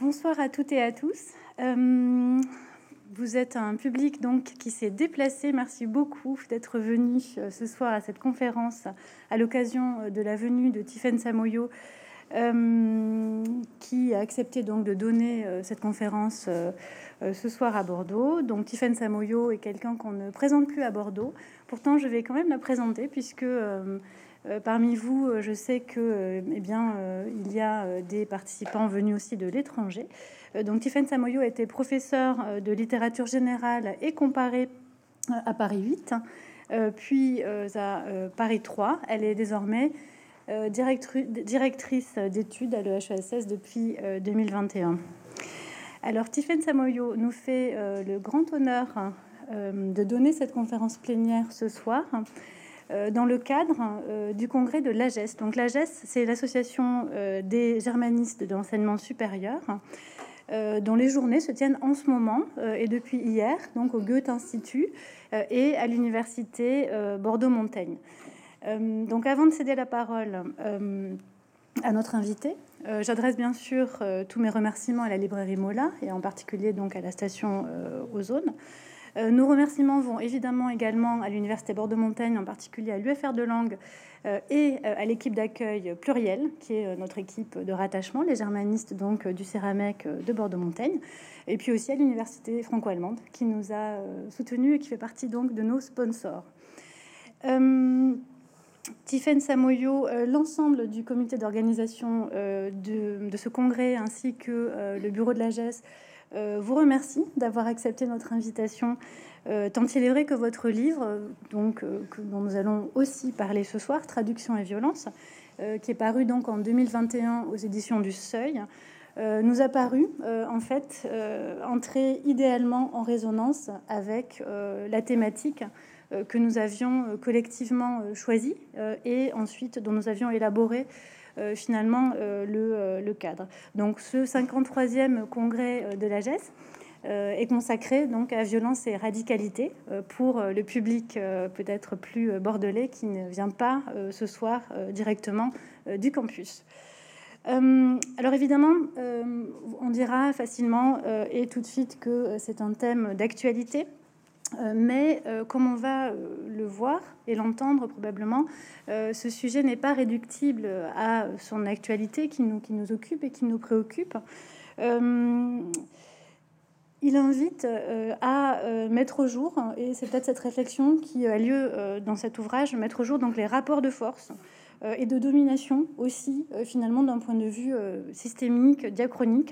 Bonsoir à toutes et à tous. Vous êtes un public donc qui s'est déplacé. Merci beaucoup d'être venu ce soir à cette conférence à l'occasion de la venue de Tiffaine Samoyo, qui a accepté donc de donner cette conférence ce soir à Bordeaux. Donc Tiffaine Samoyo est quelqu'un qu'on ne présente plus à Bordeaux. Pourtant, je vais quand même la présenter puisque parmi vous, je sais que il y a des participants venus aussi de l'étranger. Donc Tiffaine Samoyo était professeure de littérature générale et comparée à Paris 8, puis à Paris 3. Elle est désormais directrice d'études à l'EHESS depuis 2021. Alors Tiffaine Samoyo nous fait le grand honneur de donner cette conférence plénière ce soir dans le cadre du congrès de l'AGES. Donc l'AGES, c'est l'association des germanistes de l'enseignement supérieur, dont les journées se tiennent en ce moment et depuis hier, donc au Goethe-Institut et à l'université Bordeaux-Montaigne. Donc avant de céder la parole à notre invité, j'adresse bien sûr tous mes remerciements à la librairie Mola et en particulier donc à la station Ozone. Nos remerciements vont évidemment également à l'université Bordeaux-Montaigne, en particulier à l'UFR de langue et à l'équipe d'accueil Pluriel, qui est notre équipe de rattachement, les germanistes donc du Céramec de Bordeaux-Montaigne, et puis aussi à l'université franco-allemande qui nous a soutenus et qui fait partie donc de nos sponsors. Tiffaine Samoyo, l'ensemble du comité d'organisation de ce congrès ainsi que le bureau de l'AGES vous remercie d'avoir accepté notre invitation, tant il est vrai que votre livre, dont nous allons aussi parler ce soir, Traduction et violence, qui est paru donc en 2021 aux éditions du Seuil, nous a paru en fait entrer idéalement en résonance avec la thématique que nous avions collectivement choisie et ensuite dont nous avions élaboré finalement le cadre. Donc ce 53e congrès de l'AGES est consacré donc à violence et radicalité pour le public peut-être plus bordelais qui ne vient pas ce soir directement du campus. Alors évidemment, on dira facilement et tout de suite que c'est un thème d'actualité. Mais comme on va le voir et l'entendre probablement, ce sujet n'est pas réductible à son actualité qui nous occupe et qui nous préoccupe. Il invite à mettre au jour, et c'est peut-être cette réflexion qui a lieu dans cet ouvrage, mettre au jour donc les rapports de force et de domination aussi, finalement d'un point de vue systémique, diachronique.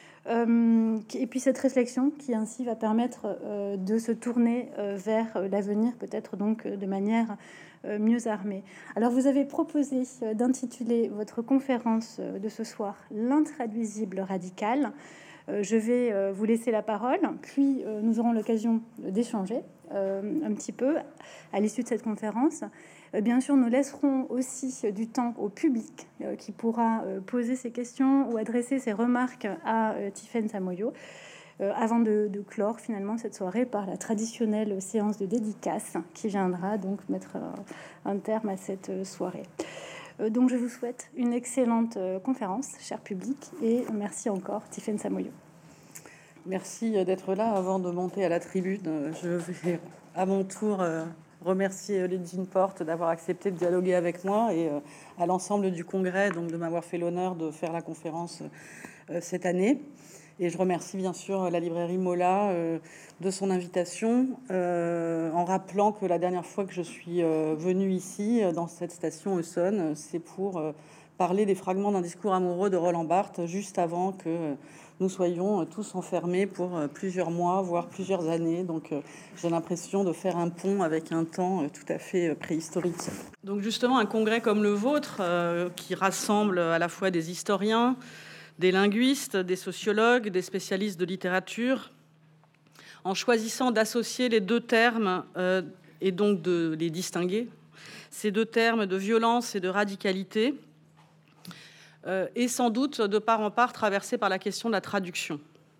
Et puis cette réflexion qui ainsi va permettre de se tourner vers l'avenir, peut-être donc de manière mieux armée. Alors vous avez proposé d'intituler votre conférence de ce soir « L'intraduisible radical ». Je vais vous laisser la parole, puis nous aurons l'occasion d'échanger un petit peu à l'issue de cette conférence. Bien sûr, nous laisserons aussi du temps au public qui pourra poser ses questions ou adresser ses remarques à Tiffaine Samoyo avant de clore finalement cette soirée par la traditionnelle séance de dédicace qui viendra donc mettre un terme à cette soirée. Donc je vous souhaite une excellente conférence, cher public, et merci encore Tiffaine Samoyo. Merci d'être là. Avant de monter à la tribune, je vais à mon tour remercier Lydine Porte d'avoir accepté de dialoguer avec moi et à l'ensemble du congrès donc de m'avoir fait l'honneur de faire la conférence cette année. Et je remercie bien sûr la librairie Mola de son invitation, en rappelant que la dernière fois que je suis venue ici, dans cette station Essonne, c'est pour parler des fragments d'un discours amoureux de Roland Barthes, juste avant que nous soyons tous enfermés pour plusieurs mois, voire plusieurs années. Donc j'ai l'impression de faire un pont avec un temps tout à fait préhistorique. Donc justement, un congrès comme le vôtre, qui rassemble à la fois des historiens, des linguistes, des sociologues, des spécialistes de littérature, en choisissant d'associer les deux termes et donc de les distinguer, ces deux termes de violence et de radicalité, et sans doute de part en part traversé par la question de la traduction.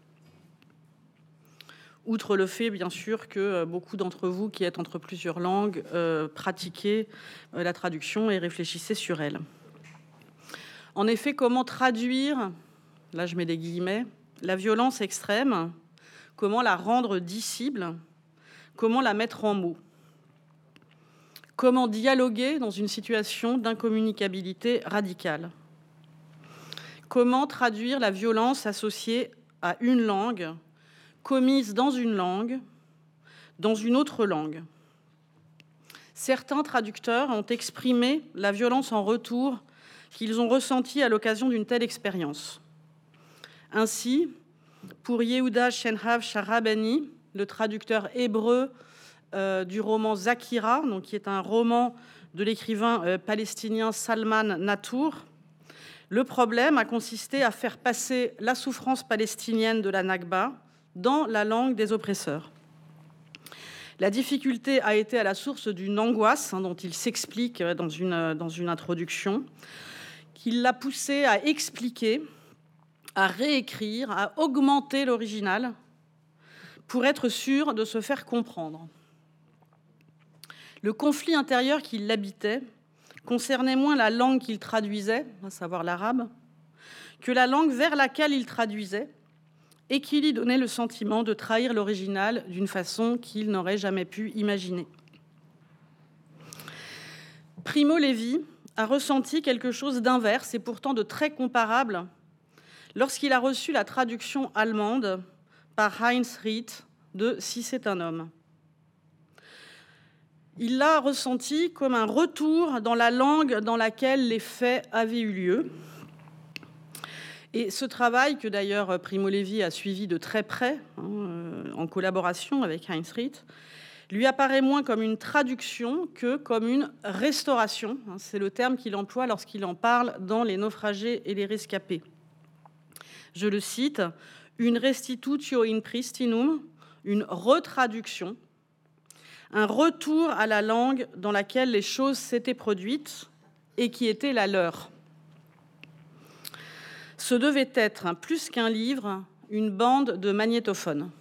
Outre le fait, bien sûr, que beaucoup d'entre vous qui êtes entre plusieurs langues pratiquez la traduction et réfléchissez sur elle. En effet, comment traduire, là je mets des guillemets, la violence extrême, comment la rendre dissible, comment la mettre en mots. Comment dialoguer dans une situation d'incommunicabilité radicale? Comment traduire la violence associée à une langue, commise dans une autre langue? Certains traducteurs ont exprimé la violence en retour qu'ils ont ressentie à l'occasion d'une telle expérience. Ainsi, pour Yehuda Shenhav Sharabani, le traducteur hébreu du roman Zakira, donc qui est un roman de l'écrivain palestinien Salman Natour, le problème a consisté à faire passer la souffrance palestinienne de la Nakba dans la langue des oppresseurs. La difficulté a été à la source d'une angoisse dont il s'explique dans une introduction, qui l'a poussé à expliquer, à réécrire, à augmenter l'original pour être sûr de se faire comprendre. Le conflit intérieur qui l'habitait concernait moins la langue qu'il traduisait, à savoir l'arabe, que la langue vers laquelle il traduisait et qui lui donnait le sentiment de trahir l'original d'une façon qu'il n'aurait jamais pu imaginer. Primo Levi a ressenti quelque chose d'inverse et pourtant de très comparable lorsqu'il a reçu la traduction allemande par Heinz Rieth de « Si c'est un homme ». Il l'a ressenti comme un retour dans la langue dans laquelle les faits avaient eu lieu. Et ce travail, que d'ailleurs Primo Levi a suivi de très près, en collaboration avec Heinz Rieth, lui apparaît moins comme une traduction que comme une restauration. C'est le terme qu'il emploie lorsqu'il en parle dans Les naufragés et les rescapés. Je le cite, « une restitutio in pristinum », une retraduction, un retour à la langue dans laquelle les choses s'étaient produites et qui était la leur. Ce devait être, plus qu'un livre, une bande de magnétophones.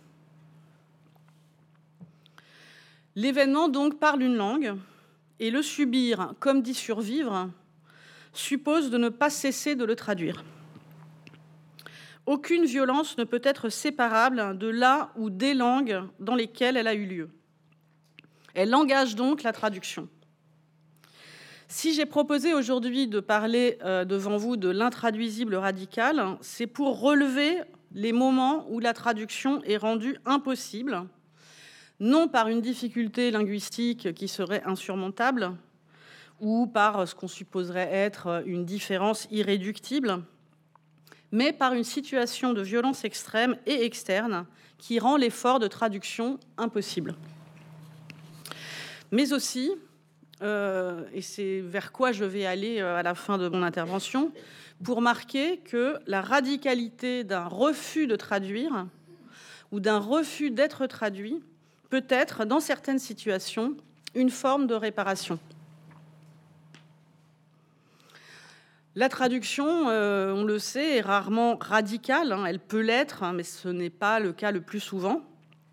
L'événement donc parle une langue, et le subir, comme d'y survivre, suppose de ne pas cesser de le traduire. Aucune violence ne peut être séparable de la ou des langues dans lesquelles elle a eu lieu. Elle engage donc la traduction. Si j'ai proposé aujourd'hui de parler devant vous de l'intraduisible radical, c'est pour relever les moments où la traduction est rendue impossible, non par une difficulté linguistique qui serait insurmontable ou par ce qu'on supposerait être une différence irréductible, mais par une situation de violence extrême et externe qui rend l'effort de traduction impossible. Mais aussi, et c'est vers quoi je vais aller à la fin de mon intervention, pour marquer que la radicalité d'un refus de traduire ou d'un refus d'être traduit peut être, dans certaines situations, une forme de réparation. La traduction, on le sait, est rarement radicale. Elle peut l'être, mais ce n'est pas le cas le plus souvent.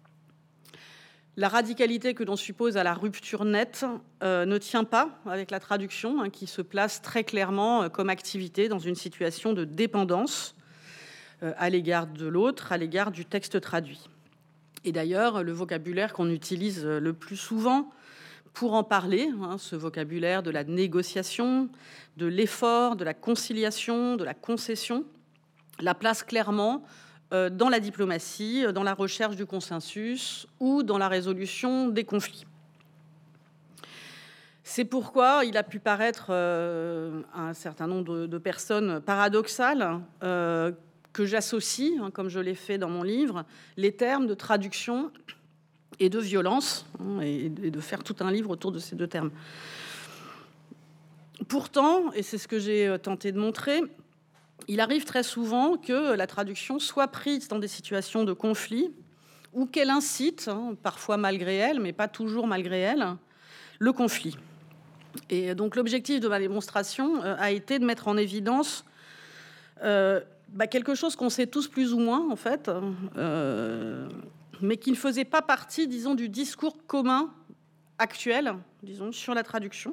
La radicalité que l'on suppose à la rupture nette ne tient pas avec la traduction, qui se place très clairement comme activité dans une situation de dépendance à l'égard de l'autre, à l'égard du texte traduit. Et d'ailleurs, le vocabulaire qu'on utilise le plus souvent pour en parler, ce vocabulaire de la négociation, de l'effort, de la conciliation, de la concession, la place clairement dans la diplomatie, dans la recherche du consensus ou dans la résolution des conflits. C'est pourquoi il a pu paraître à un certain nombre de personnes paradoxales que j'associe, comme je l'ai fait dans mon livre, les termes de traduction et de violence, et de faire tout un livre autour de ces deux termes. Pourtant, et c'est ce que j'ai tenté de montrer, il arrive très souvent que la traduction soit prise dans des situations de conflit ou qu'elle incite, parfois malgré elle, mais pas toujours malgré elle, le conflit. Et donc l'objectif de ma démonstration a été de mettre en évidence quelque chose qu'on sait tous plus ou moins, en fait, mais qui ne faisait pas partie, disons, du discours commun actuel, disons, sur la traduction,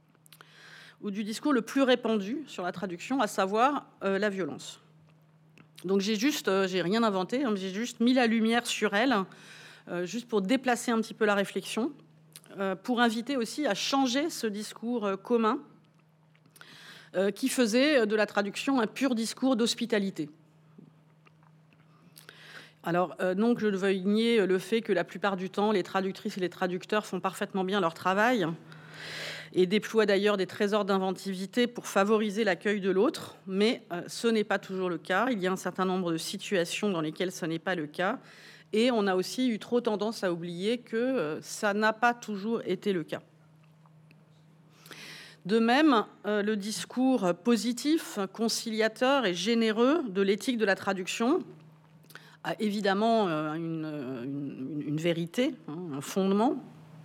ou du discours le plus répandu sur la traduction, à savoir la violence. Donc j'ai rien inventé, hein, j'ai juste mis la lumière sur elle, juste pour déplacer un petit peu la réflexion, pour inviter aussi à changer ce discours commun qui faisait de la traduction un pur discours d'hospitalité. Alors, non que je ne veuille nier le fait que la plupart du temps, les traductrices et les traducteurs font parfaitement bien leur travail et déploient d'ailleurs des trésors d'inventivité pour favoriser l'accueil de l'autre, mais ce n'est pas toujours le cas. Il y a un certain nombre de situations dans lesquelles ce n'est pas le cas, et on a aussi eu trop tendance à oublier que ça n'a pas toujours été le cas. De même, le discours positif, conciliateur et généreux de l'éthique de la traduction a évidemment une vérité, hein, un fondement,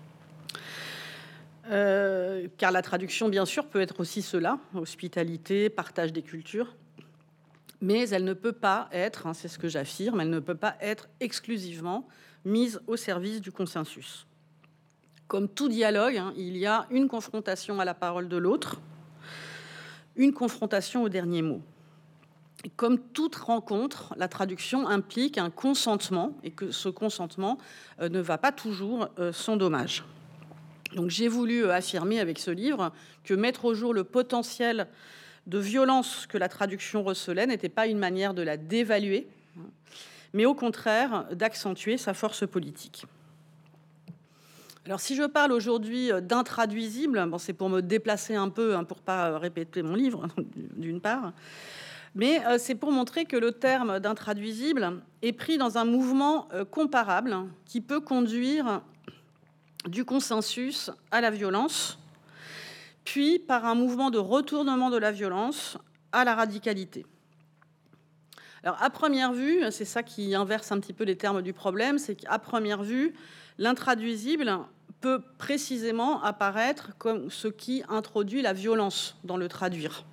car la traduction, bien sûr, peut être aussi cela, hospitalité, partage des cultures, mais elle ne peut pas être, hein, c'est ce que j'affirme, elle ne peut pas être exclusivement mise au service du consensus. Comme tout dialogue, hein, il y a une confrontation à la parole de l'autre, une confrontation au dernier mot. Et comme toute rencontre, la traduction implique un consentement et que ce consentement ne va pas toujours sans dommage. Donc j'ai voulu affirmer avec ce livre que mettre au jour le potentiel de violence que la traduction recelait n'était pas une manière de la dévaluer, mais au contraire d'accentuer sa force politique. Alors si je parle aujourd'hui d'intraduisible, bon, c'est pour me déplacer un peu, hein, pour ne pas répéter mon livre, d'une part, mais c'est pour montrer que le terme d'intraduisible est pris dans un mouvement comparable qui peut conduire du consensus à la violence, puis par un mouvement de retournement de la violence à la radicalité. Alors, à première vue, c'est ça qui inverse un petit peu les termes du problème, c'est qu'à première vue, l'intraduisible peut précisément apparaître comme ce qui introduit la violence dans le traduire.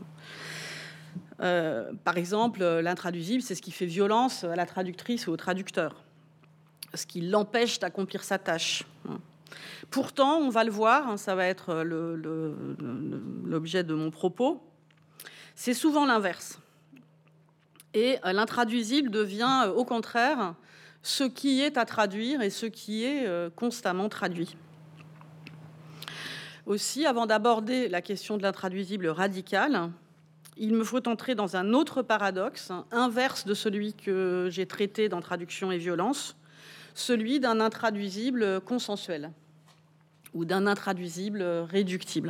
Par exemple, l'intraduisible, c'est ce qui fait violence à la traductrice ou au traducteur, ce qui l'empêche d'accomplir sa tâche. Pourtant, on va le voir, hein, ça va être l'objet de mon propos, c'est souvent l'inverse. Et l'intraduisible devient, au contraire, ce qui est à traduire et ce qui est constamment traduit. Aussi, avant d'aborder la question de l'intraduisible radical, il me faut entrer dans un autre paradoxe, inverse de celui que j'ai traité dans Traduction et violence, celui d'un intraduisible consensuel ou d'un intraduisible réductible.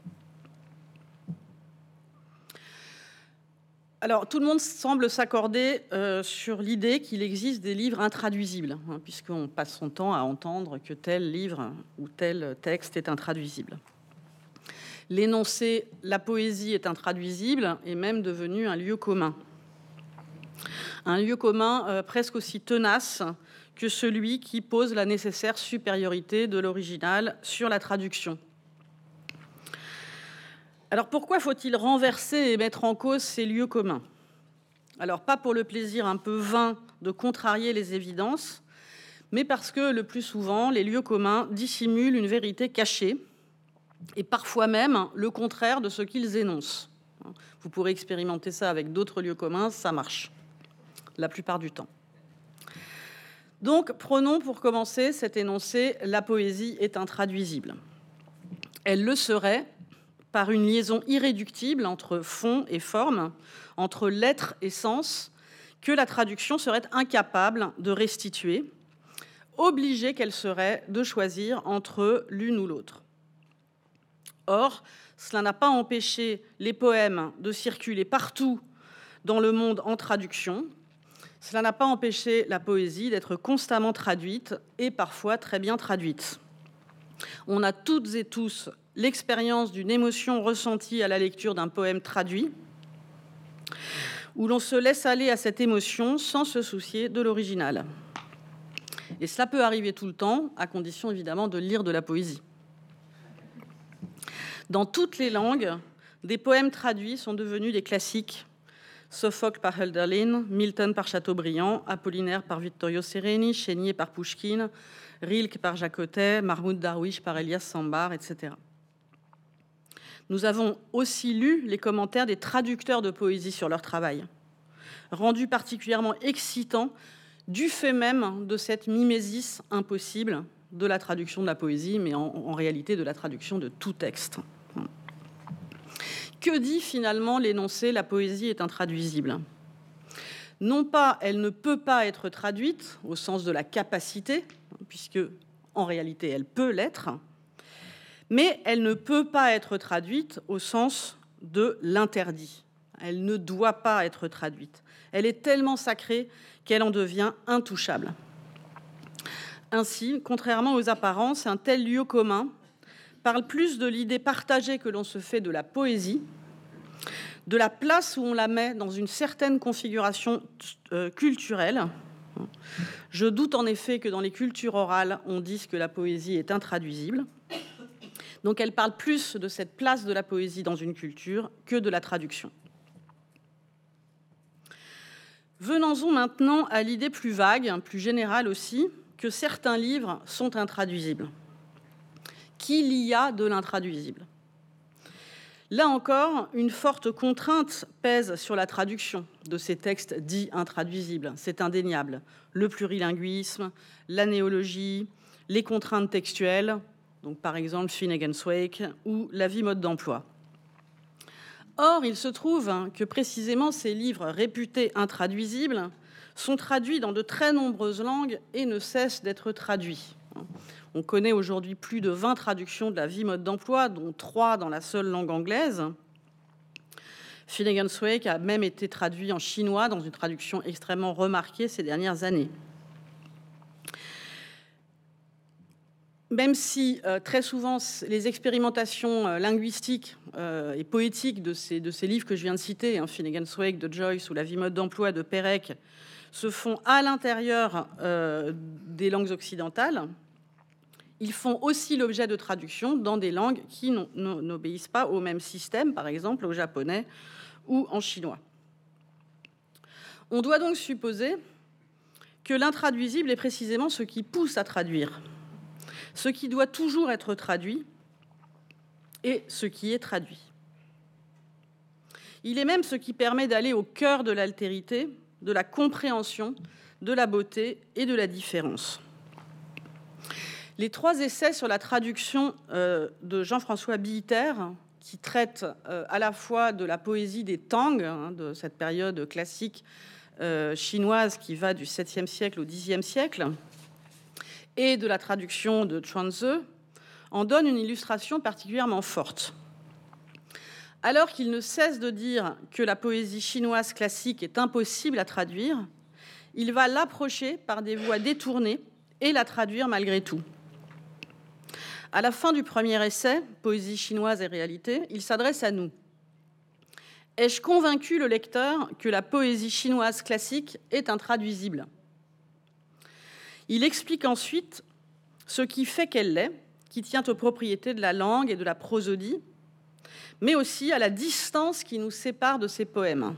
Alors, tout le monde semble s'accorder sur l'idée qu'il existe des livres intraduisibles, hein, puisqu'on passe son temps à entendre que tel livre ou tel texte est intraduisible. L'énoncé « la poésie est intraduisible » est même devenu un lieu commun. Un lieu commun presque aussi tenace que celui qui pose la nécessaire supériorité de l'original sur la traduction. Alors pourquoi faut-il renverser et mettre en cause ces lieux communs? Alors pas pour le plaisir un peu vain de contrarier les évidences, mais parce que le plus souvent, les lieux communs dissimulent une vérité cachée et parfois même le contraire de ce qu'ils énoncent. Vous pourrez expérimenter ça avec d'autres lieux communs, ça marche, la plupart du temps. Donc prenons pour commencer cet énoncé « la poésie est intraduisible ». Elle le serait par une liaison irréductible entre fond et forme, entre lettre et sens, que la traduction serait incapable de restituer, obligée qu'elle serait de choisir entre l'une ou l'autre. Or, cela n'a pas empêché les poèmes de circuler partout dans le monde en traduction. Cela n'a pas empêché la poésie d'être constamment traduite et parfois très bien traduite. On a toutes et tous l'expérience d'une émotion ressentie à la lecture d'un poème traduit, où l'on se laisse aller à cette émotion sans se soucier de l'original. Et cela peut arriver tout le temps, à condition évidemment de lire de la poésie. Dans toutes les langues, des poèmes traduits sont devenus des classiques. Sophocle par Hölderlin, Milton par Chateaubriand, Apollinaire par Vittorio Sereni, Chénier par Pouchkine, Rilke par Jacotet, Mahmoud Darwish par Elias Sambar, etc. Nous avons aussi lu les commentaires des traducteurs de poésie sur leur travail. rendu particulièrement excitant du fait même de cette mimésis impossible de la traduction de la poésie, mais en réalité de la traduction de tout texte. Que dit finalement l'énoncé « la poésie est intraduisible » ? Non pas elle ne peut pas être traduite au sens de la capacité, puisque en réalité elle peut l'être, mais elle ne peut pas être traduite au sens de l'interdit. Elle ne doit pas être traduite. Elle est tellement sacrée qu'elle en devient intouchable. Ainsi, contrairement aux apparences, un tel lieu commun parle plus de l'idée partagée que l'on se fait de la poésie, de la place où on la met dans une certaine configuration culturelle. Je doute en effet que dans les cultures orales, on dise que la poésie est intraduisible. Donc elle parle plus de cette place de la poésie dans une culture que de la traduction. Venons-en maintenant à l'idée plus vague, plus générale aussi, que certains livres sont intraduisibles. Qu'il y a de l'intraduisible. Là encore, une forte contrainte pèse sur la traduction de ces textes dits intraduisibles. C'est indéniable. Le plurilinguisme, la néologie, les contraintes textuelles, donc par exemple Finnegan's Wake, ou la vie mode d'emploi. Or, il se trouve que précisément ces livres réputés intraduisibles sont traduits dans de très nombreuses langues et ne cessent d'être traduits. On connaît aujourd'hui plus de 20 traductions de la vie mode d'emploi, dont 3 dans la seule langue anglaise. Finnegan's Wake a même été traduit en chinois dans une traduction extrêmement remarquée ces dernières années. Même si très souvent les expérimentations linguistiques et poétiques de ces livres que je viens de citer, Finnegan's Wake de Joyce ou La vie mode d'emploi de Pérec, se font à l'intérieur des langues occidentales, ils font aussi l'objet de traductions dans des langues qui n'obéissent pas au même système, par exemple au japonais ou en chinois. On doit donc supposer que l'intraduisible est précisément ce qui pousse à traduire, ce qui doit toujours être traduit et ce qui est traduit. Il est même ce qui permet d'aller au cœur de l'altérité, de la compréhension, de la beauté et de la différence. Les 3 essais sur la traduction de Jean-François Billetter, qui traitent à la fois de la poésie des Tang, de cette période classique chinoise qui va du 7e siècle au 10e siècle, et de la traduction de Chuanzi, en donnent une illustration particulièrement forte. Alors qu'il ne cesse de dire que la poésie chinoise classique est impossible à traduire, il va l'approcher par des voies détournées et la traduire malgré tout. À la fin du premier essai, Poésie chinoise et réalité, il s'adresse à nous. Ai-je convaincu le lecteur que la poésie chinoise classique est intraduisible ? Il explique ensuite ce qui fait qu'elle l'est, qui tient aux propriétés de la langue et de la prosodie, mais aussi à la distance qui nous sépare de ces poèmes,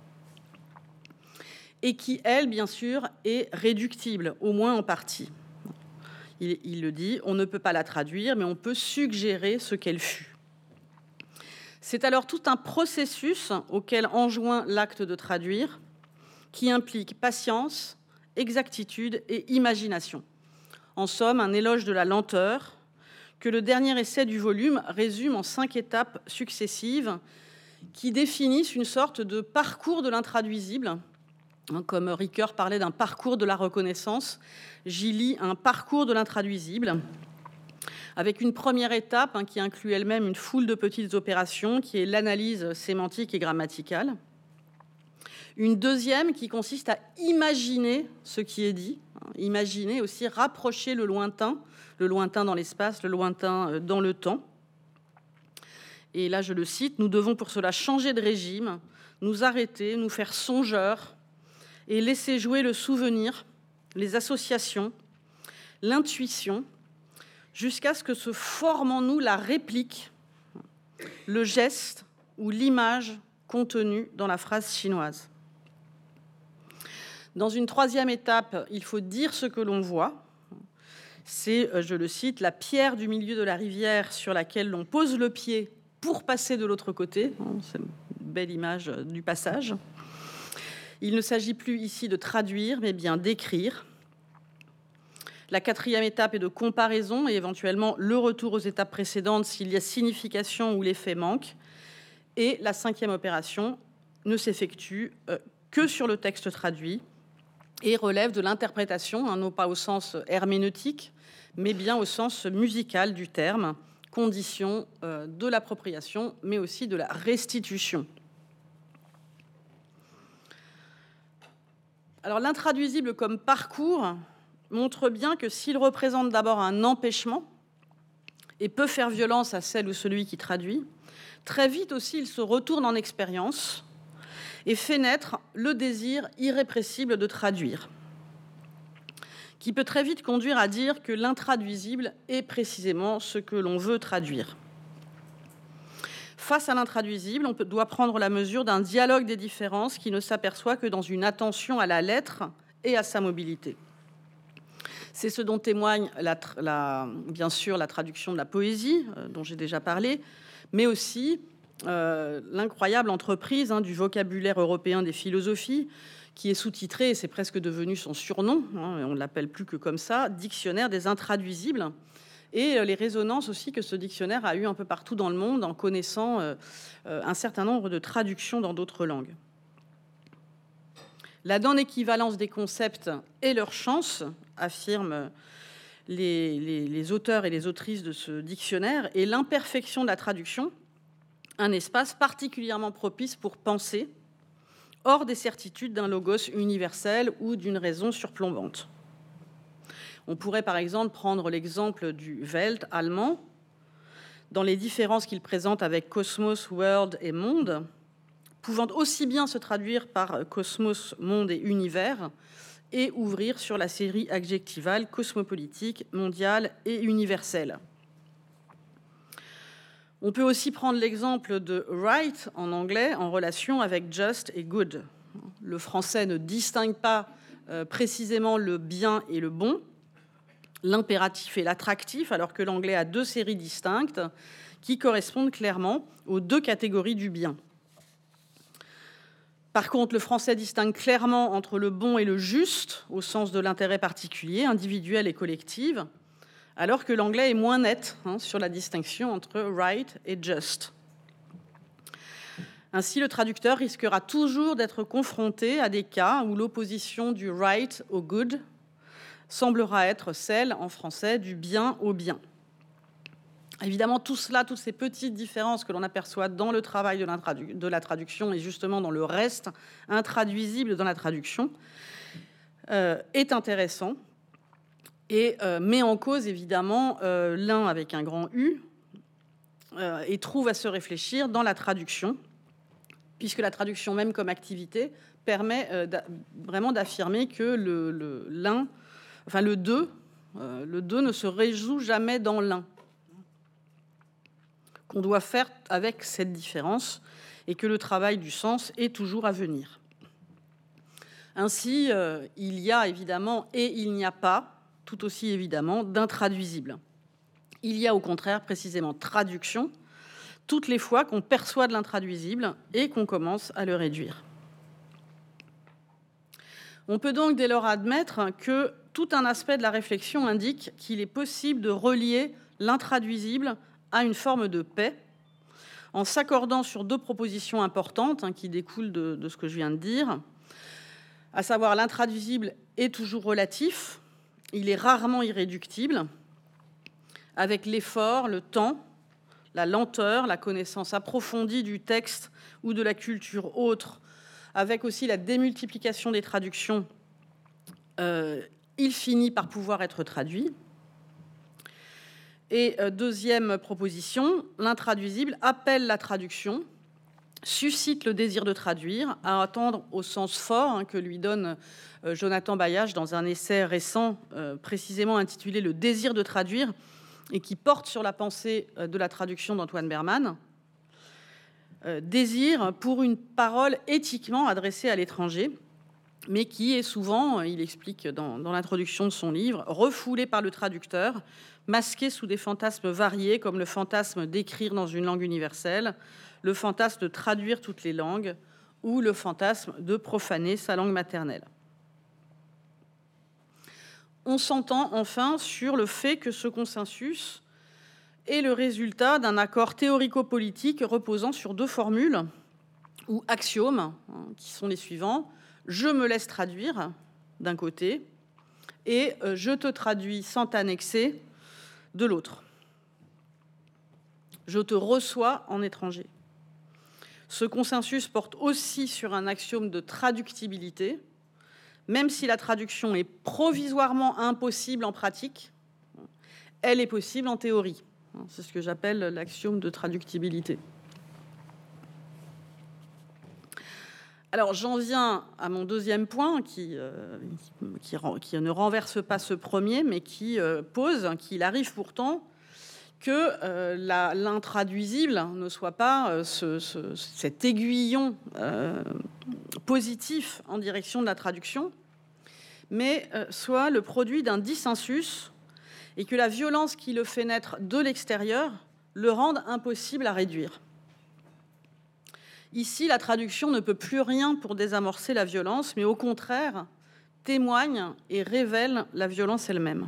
et qui, elle, bien sûr, est réductible, au moins en partie. Il le dit, on ne peut pas la traduire, mais on peut suggérer ce qu'elle fut. C'est alors tout un processus auquel enjoint l'acte de traduire, qui implique patience, exactitude et imagination. En somme, un éloge de la lenteur que le dernier essai du volume résume en 5 étapes successives qui définissent une sorte de parcours de l'intraduisible. Comme Ricoeur parlait d'un parcours de la reconnaissance, j'y lis un parcours de l'intraduisible, avec une première étape qui inclut elle-même une foule de petites opérations, qui est l'analyse sémantique et grammaticale. Une deuxième qui consiste à imaginer ce qui est dit, imaginer aussi, rapprocher le lointain dans l'espace, le lointain dans le temps. Et là, je le cite, « Nous devons pour cela changer de régime, nous arrêter, nous faire songeurs, et laisser jouer le souvenir, les associations, l'intuition, jusqu'à ce que se forme en nous la réplique, le geste ou l'image contenue dans la phrase chinoise. Dans une troisième étape, il faut dire ce que l'on voit. C'est, je le cite, la pierre du milieu de la rivière sur laquelle l'on pose le pied pour passer de l'autre côté. C'est une belle image du passage. Il ne s'agit plus ici de traduire, mais bien d'écrire. La quatrième étape est de comparaison et éventuellement le retour aux étapes précédentes s'il y a signification ou l'effet manque. Et la cinquième opération ne s'effectue que sur le texte traduit et relève de l'interprétation, non pas au sens herméneutique, mais bien au sens musical du terme, condition de l'appropriation, mais aussi de la restitution. Alors, l'intraduisible comme parcours montre bien que s'il représente d'abord un empêchement et peut faire violence à celle ou celui qui traduit, très vite aussi il se retourne en expérience et fait naître le désir irrépressible de traduire, qui peut très vite conduire à dire que l'intraduisible est précisément ce que l'on veut traduire. Face à l'intraduisible, on doit prendre la mesure d'un dialogue des différences qui ne s'aperçoit que dans une attention à la lettre et à sa mobilité. C'est ce dont témoigne bien sûr la traduction de la poésie, dont j'ai déjà parlé, mais aussi l'incroyable entreprise du vocabulaire européen des philosophies, qui est sous-titré, et c'est presque devenu son surnom, on ne l'appelle plus que comme ça, dictionnaire des intraduisibles, et les résonances aussi que ce dictionnaire a eu un peu partout dans le monde en connaissant un certain nombre de traductions dans d'autres langues. La non-équivalence des concepts est leur chance, affirment les auteurs et les autrices de ce dictionnaire, et l'imperfection de la traduction, un espace particulièrement propice pour penser, hors des certitudes d'un logos universel ou d'une raison surplombante. On pourrait par exemple prendre l'exemple du Welt allemand, dans les différences qu'il présente avec cosmos, world et monde, pouvant aussi bien se traduire par cosmos, monde et univers, et ouvrir sur la série adjectivale cosmopolitique, mondiale et universelle. On peut aussi prendre l'exemple de right en anglais en relation avec just et good. Le français ne distingue pas précisément le bien et le bon, l'impératif et l'attractif, alors que l'anglais a deux séries distinctes qui correspondent clairement aux deux catégories du bien. Par contre, le français distingue clairement entre le bon et le juste, au sens de l'intérêt particulier, individuel et collectif, alors que l'anglais est moins net sur la distinction entre right et just. Ainsi, le traducteur risquera toujours d'être confronté à des cas où l'opposition du right au good semblera être celle, en français, du bien au bien. Évidemment, tout cela, toutes ces petites différences que l'on aperçoit dans le travail de la traduction et justement dans le reste intraduisible dans la traduction, est intéressant et met en cause évidemment l'un avec un grand U et trouve à se réfléchir dans la traduction, puisque la traduction même comme activité permet vraiment d'affirmer que le deux ne se résout jamais dans l'un, qu'on doit faire avec cette différence et que le travail du sens est toujours à venir. Ainsi, il y a évidemment et il n'y a pas, tout aussi évidemment, d'intraduisible. Il y a au contraire précisément traduction toutes les fois qu'on perçoit de l'intraduisible et qu'on commence à le réduire. On peut donc dès lors admettre que tout un aspect de la réflexion indique qu'il est possible de relier l'intraduisible à une forme de paix, en s'accordant sur deux propositions importantes qui découlent de ce que je viens de dire, à savoir l'intraduisible est toujours relatif, il est rarement irréductible, avec l'effort, le temps, la lenteur, la connaissance approfondie du texte ou de la culture autre, avec aussi la démultiplication des traductions, il finit par pouvoir être traduit. Et deuxième proposition, l'intraduisible appelle la traduction, suscite le désir de traduire, à attendre au sens fort que lui donne Jonathan Bailhache dans un essai récent précisément intitulé « Le désir de traduire » et qui porte sur la pensée de la traduction d'Antoine Berman. Désir pour une parole éthiquement adressée à l'étranger, mais qui est souvent, il explique dans l'introduction de son livre, refoulée par le traducteur, masqué sous des fantasmes variés, comme le fantasme d'écrire dans une langue universelle, le fantasme de traduire toutes les langues, ou le fantasme de profaner sa langue maternelle. On s'entend enfin sur le fait que ce consensus est le résultat d'un accord théorico-politique reposant sur 2 formules ou axiomes, qui sont les suivants. Je me laisse traduire, d'un côté, et je te traduis sans t'annexer, de l'autre. Je te reçois en étranger. Ce consensus porte aussi sur un axiome de traductibilité. Même si la traduction est provisoirement impossible en pratique, elle est possible en théorie. C'est ce que j'appelle l'axiome de traductibilité. Alors, j'en viens à mon deuxième point qui ne renverse pas ce premier, mais qui pose qu'il arrive pourtant que l'intraduisible ne soit pas cet aiguillon positif en direction de la traduction, mais soit le produit d'un dissensus et que la violence qui le fait naître de l'extérieur le rende impossible à réduire. Ici, la traduction ne peut plus rien pour désamorcer la violence, mais au contraire, témoigne et révèle la violence elle-même.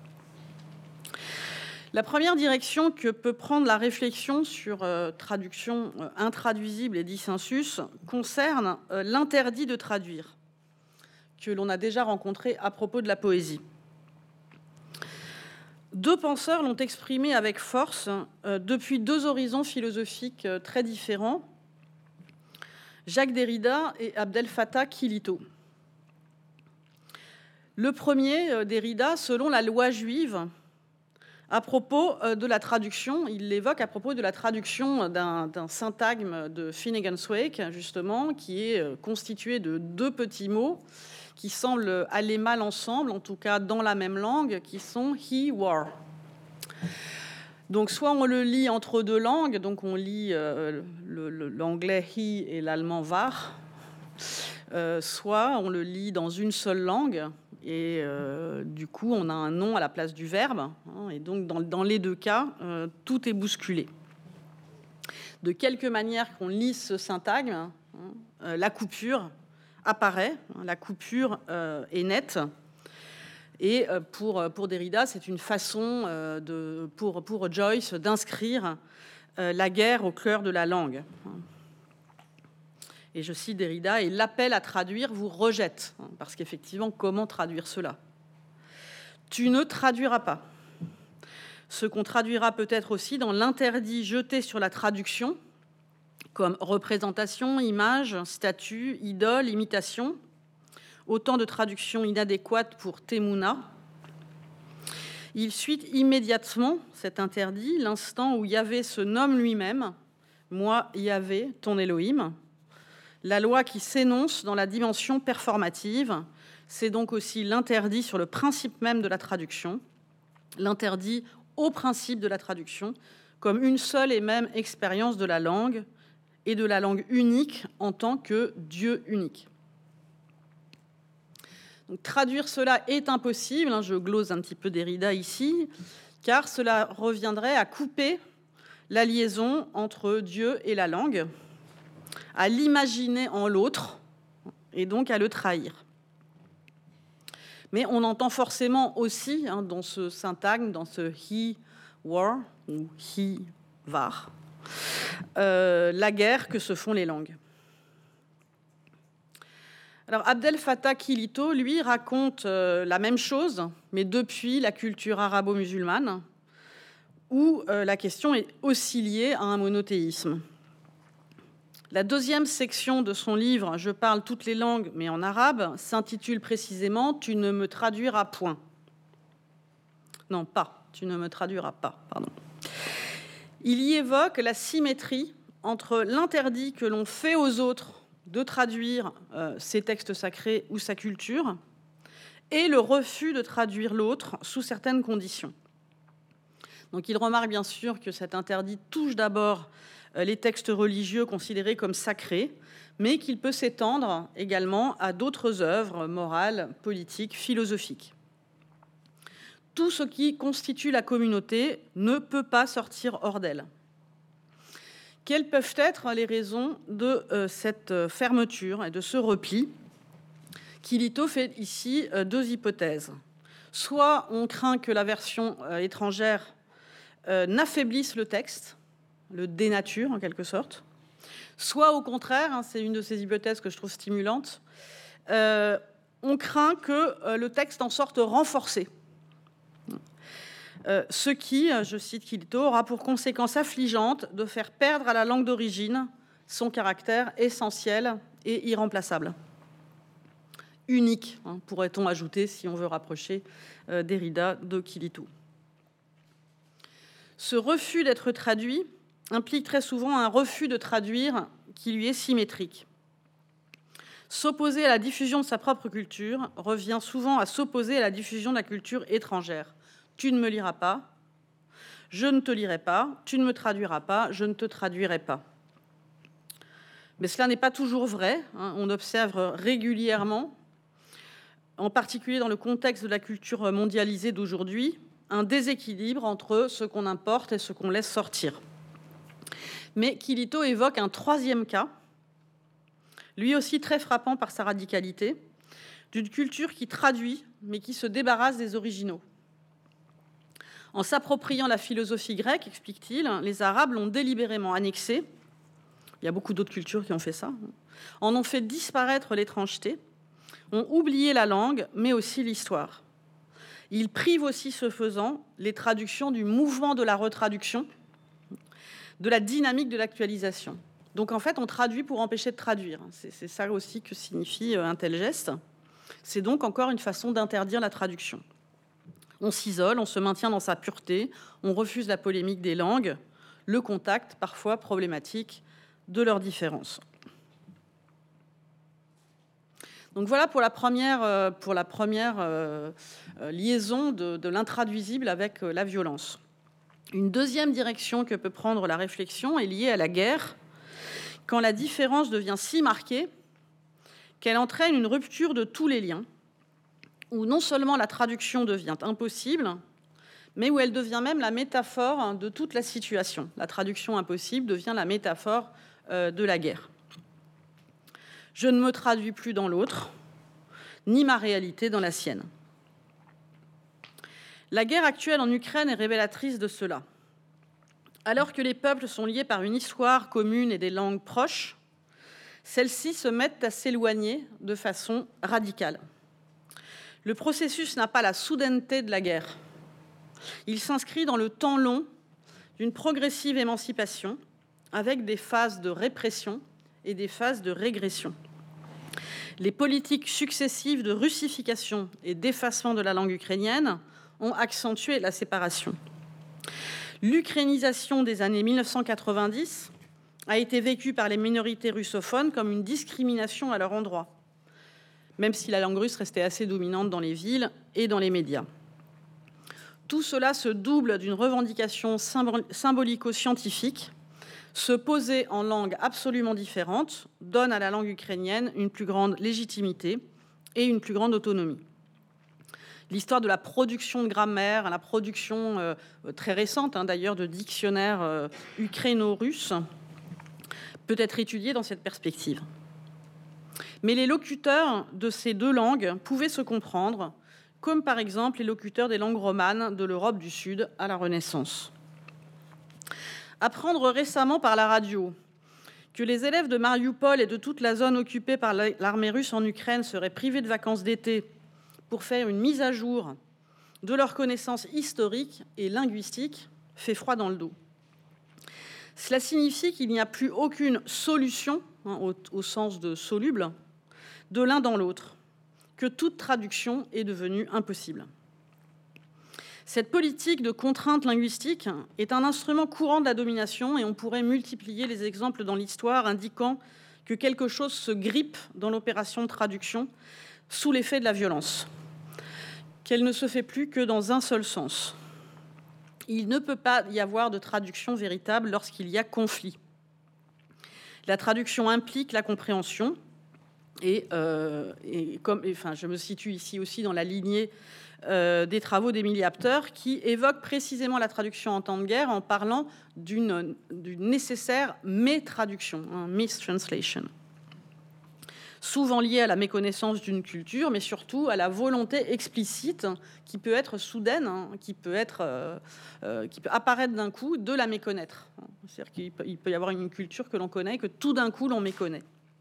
La première direction que peut prendre la réflexion sur traduction intraduisible et dissensus concerne l'interdit de traduire, que l'on a déjà rencontré à propos de la poésie. 2 penseurs l'ont exprimé avec force depuis 2 horizons philosophiques très différents, Jacques Derrida et Abdel Fattah Kilito. Le premier, Derrida, selon la loi juive, à propos de la traduction, il l'évoque à propos de la traduction d'un syntagme de Finnegan's Wake, justement, qui est constitué de 2 petits mots qui semblent aller mal ensemble, en tout cas dans la même langue, qui sont he, war. Donc, soit on le lit entre 2 langues, donc on lit l'anglais he et l'allemand war, soit on le lit dans une seule langue, et du coup, on a un nom à la place du verbe, et donc dans les 2 cas, tout est bousculé. De quelque manière qu'on lise ce syntagme, la coupure apparaît, la coupure est nette. Et pour Derrida, c'est une façon, pour Joyce, d'inscrire la guerre au cœur de la langue. Et je cite Derrida, « Et l'appel à traduire vous rejette. » Parce qu'effectivement, comment traduire cela ? Tu ne traduiras pas. Ce qu'on traduira peut-être aussi dans l'interdit jeté sur la traduction, comme représentation, image, statut, idole, imitation, autant de traductions inadéquates pour Temuna. Il suit immédiatement cet interdit, l'instant où Yahvé se nomme lui-même, « Moi, Yahvé, ton Elohim ». La loi qui s'énonce dans la dimension performative, c'est donc aussi l'interdit sur le principe même de la traduction, l'interdit au principe de la traduction, comme une seule et même expérience de la langue, et de la langue unique en tant que Dieu unique. Donc, traduire cela est impossible, je glose un petit peu Derrida ici, car cela reviendrait à couper la liaison entre Dieu et la langue, à l'imaginer en l'autre, et donc à le trahir. Mais on entend forcément aussi, dans ce syntagme, dans ce he war, ou he var, la guerre que se font les langues. Alors, Abdel Fattah Kilito, lui, raconte la même chose, mais depuis la culture arabo-musulmane, où la question est aussi liée à un monothéisme. La 2e section de son livre « Je parle toutes les langues, mais en arabe » s'intitule précisément « Tu ne me traduiras point ». Non, pas. Tu ne me traduiras pas, pardon. Il y évoque la symétrie entre l'interdit que l'on fait aux autres de traduire ses textes sacrés ou sa culture, et le refus de traduire l'autre sous certaines conditions. Donc il remarque bien sûr que cet interdit touche d'abord les textes religieux considérés comme sacrés, mais qu'il peut s'étendre également à d'autres œuvres morales, politiques, philosophiques. Tout ce qui constitue la communauté ne peut pas sortir hors d'elle. Quelles peuvent être les raisons de cette fermeture et de ce repli? Quilito fait ici deux hypothèses. Soit on craint que la version étrangère n'affaiblisse le texte, le dénature en quelque sorte, soit au contraire, c'est une de ces hypothèses que je trouve stimulante, on craint que le texte en sorte renforcé. Ce qui, je cite Quilito, aura pour conséquence affligeante de faire perdre à la langue d'origine son caractère essentiel et irremplaçable. Unique, pourrait-on ajouter, si on veut rapprocher Derrida de Quilito. Ce refus d'être traduit implique très souvent un refus de traduire qui lui est symétrique. S'opposer à la diffusion de sa propre culture revient souvent à s'opposer à la diffusion de la culture étrangère. Tu ne me liras pas, je ne te lirai pas, tu ne me traduiras pas, je ne te traduirai pas. Mais cela n'est pas toujours vrai. On observe régulièrement, en particulier dans le contexte de la culture mondialisée d'aujourd'hui, un déséquilibre entre ce qu'on importe et ce qu'on laisse sortir. Mais Quilito évoque un troisième cas, lui aussi très frappant par sa radicalité, d'une culture qui traduit, mais qui se débarrasse des originaux. En s'appropriant la philosophie grecque, explique-t-il, les Arabes l'ont délibérément annexée. Il y a beaucoup d'autres cultures qui ont fait ça. En ont fait disparaître l'étrangeté, ont oublié la langue, mais aussi l'histoire. Ils privent aussi, ce faisant, les traductions du mouvement de la retraduction, de la dynamique de l'actualisation. Donc, en fait, on traduit pour empêcher de traduire. C'est ça aussi que signifie un tel geste. C'est donc encore une façon d'interdire la traduction. On s'isole, on se maintient dans sa pureté, on refuse la polémique des langues, le contact, parfois problématique, de leurs différences. Donc voilà pour la première liaison de l'intraduisible avec la violence. Une deuxième direction que peut prendre la réflexion est liée à la guerre, quand la différence devient si marquée qu'elle entraîne une rupture de tous les liens, où non seulement la traduction devient impossible, mais où elle devient même la métaphore de toute la situation. La traduction impossible devient la métaphore de la guerre. Je ne me traduis plus dans l'autre, ni ma réalité dans la sienne. La guerre actuelle en Ukraine est révélatrice de cela. Alors que les peuples sont liés par une histoire commune et des langues proches, celles-ci se mettent à s'éloigner de façon radicale. Le processus n'a pas la soudaineté de la guerre. Il s'inscrit dans le temps long d'une progressive émancipation, avec des phases de répression et des phases de régression. Les politiques successives de russification et d'effacement de la langue ukrainienne ont accentué la séparation. L'ukrainisation des années 1990 a été vécue par les minorités russophones comme une discrimination à leur endroit, même si la langue russe restait assez dominante dans les villes et dans les médias. Tout cela se double d'une revendication symbolico-scientifique. Se poser en langue absolument différente donne à la langue ukrainienne une plus grande légitimité et une plus grande autonomie. L'histoire de la production de grammaire, la production très récente d'ailleurs de dictionnaires ukraino-russes peut être étudiée dans cette perspective. Mais les locuteurs de ces deux langues pouvaient se comprendre, comme par exemple les locuteurs des langues romanes de l'Europe du Sud à la Renaissance. Apprendre récemment par la radio que les élèves de Marioupol et de toute la zone occupée par l'armée russe en Ukraine seraient privés de vacances d'été pour faire une mise à jour de leurs connaissances historiques et linguistiques fait froid dans le dos. Cela signifie qu'il n'y a plus aucune solution, au sens de soluble, de l'un dans l'autre, que toute traduction est devenue impossible. Cette politique de contrainte linguistique est un instrument courant de la domination et on pourrait multiplier les exemples dans l'histoire indiquant que quelque chose se grippe dans l'opération de traduction sous l'effet de la violence, qu'elle ne se fait plus que dans un seul sens. Il ne peut pas y avoir de traduction véritable lorsqu'il y a conflit. La traduction implique la compréhension, Enfin, je me situe ici aussi dans la lignée des travaux d'Émilie Apter, qui évoque précisément la traduction en temps de guerre en parlant d'une nécessaire métraduction, mistranslation, souvent liée à la méconnaissance d'une culture, mais surtout à la volonté explicite qui peut être soudaine, qui peut apparaître d'un coup, de la méconnaître. C'est-à-dire qu'il peut y avoir une culture que l'on connaît et que tout d'un coup l'on méconnaît.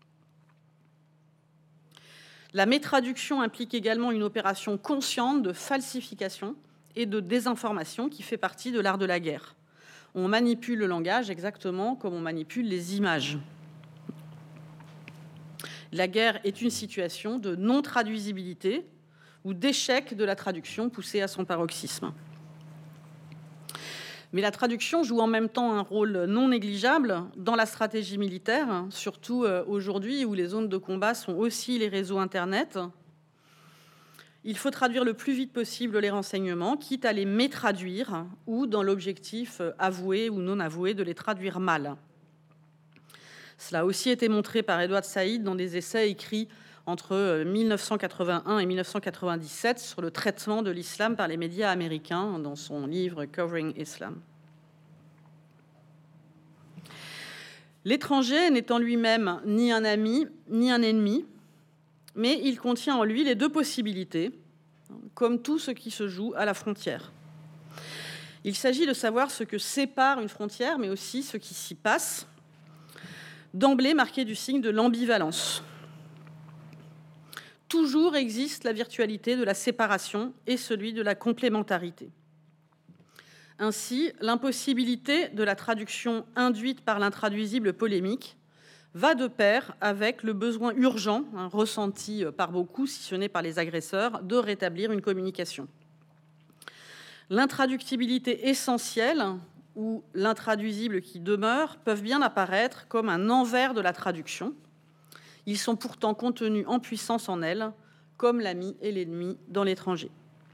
La métraduction implique également une opération consciente de falsification et de désinformation qui fait partie de l'art de la guerre. On manipule le langage exactement comme on manipule les images. La guerre est une situation de non-traduisibilité ou d'échec de la traduction poussée à son paroxysme. Mais la traduction joue en même temps un rôle non négligeable dans la stratégie militaire, surtout aujourd'hui où les zones de combat sont aussi les réseaux Internet. Il faut traduire le plus vite possible les renseignements, quitte à les métraduire ou, dans l'objectif avoué ou non avoué, de les traduire mal. Cela a aussi été montré par Edward Said dans des essais écrits entre 1981 et 1997 sur le traitement de l'islam par les médias américains dans son livre « Covering Islam ». L'étranger n'étant lui-même ni un ami ni un ennemi, mais il contient en lui les deux possibilités, comme tout ce qui se joue à la frontière. Il s'agit de savoir ce que sépare une frontière, mais aussi ce qui s'y passe, d'emblée marqué du signe de l'ambivalence. Toujours existe la virtualité de la séparation et celui de la complémentarité. Ainsi, l'impossibilité de la traduction induite par l'intraduisible polémique va de pair avec le besoin urgent, ressenti par beaucoup, si ce n'est par les agresseurs, de rétablir une communication. L'intraductibilité essentielle ou l'intraduisible qui demeure peuvent bien apparaître comme un envers de la traduction. Ils sont pourtant contenus en puissance en elle, comme l'ami et l'ennemi dans l'étranger.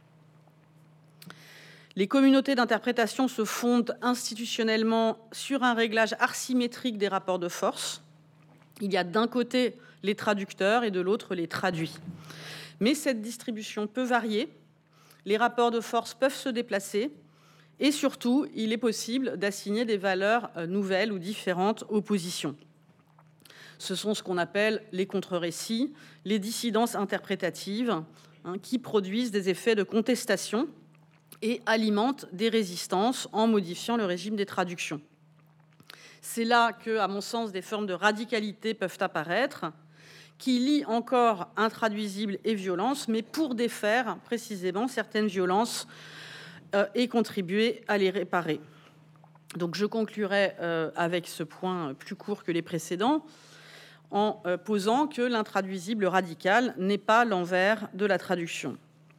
Les communautés d'interprétation se fondent institutionnellement sur un réglage asymétrique des rapports de force. Il y a d'un côté les traducteurs et de l'autre les traduits. Mais cette distribution peut varier, les rapports de force peuvent se déplacer et surtout, il est possible d'assigner des valeurs nouvelles ou différentes aux positions. Ce sont ce qu'on appelle les contre-récits, les dissidences interprétatives, qui produisent des effets de contestation et alimentent des résistances en modifiant le régime des traductions. C'est là que, à mon sens, des formes de radicalité peuvent apparaître, qui lient encore intraduisible et violence, mais pour défaire précisément certaines violences et contribuer à les réparer. Donc je conclurai avec ce point plus court que les précédents, en posant que l'intraduisible radical n'est pas l'envers de la traduction.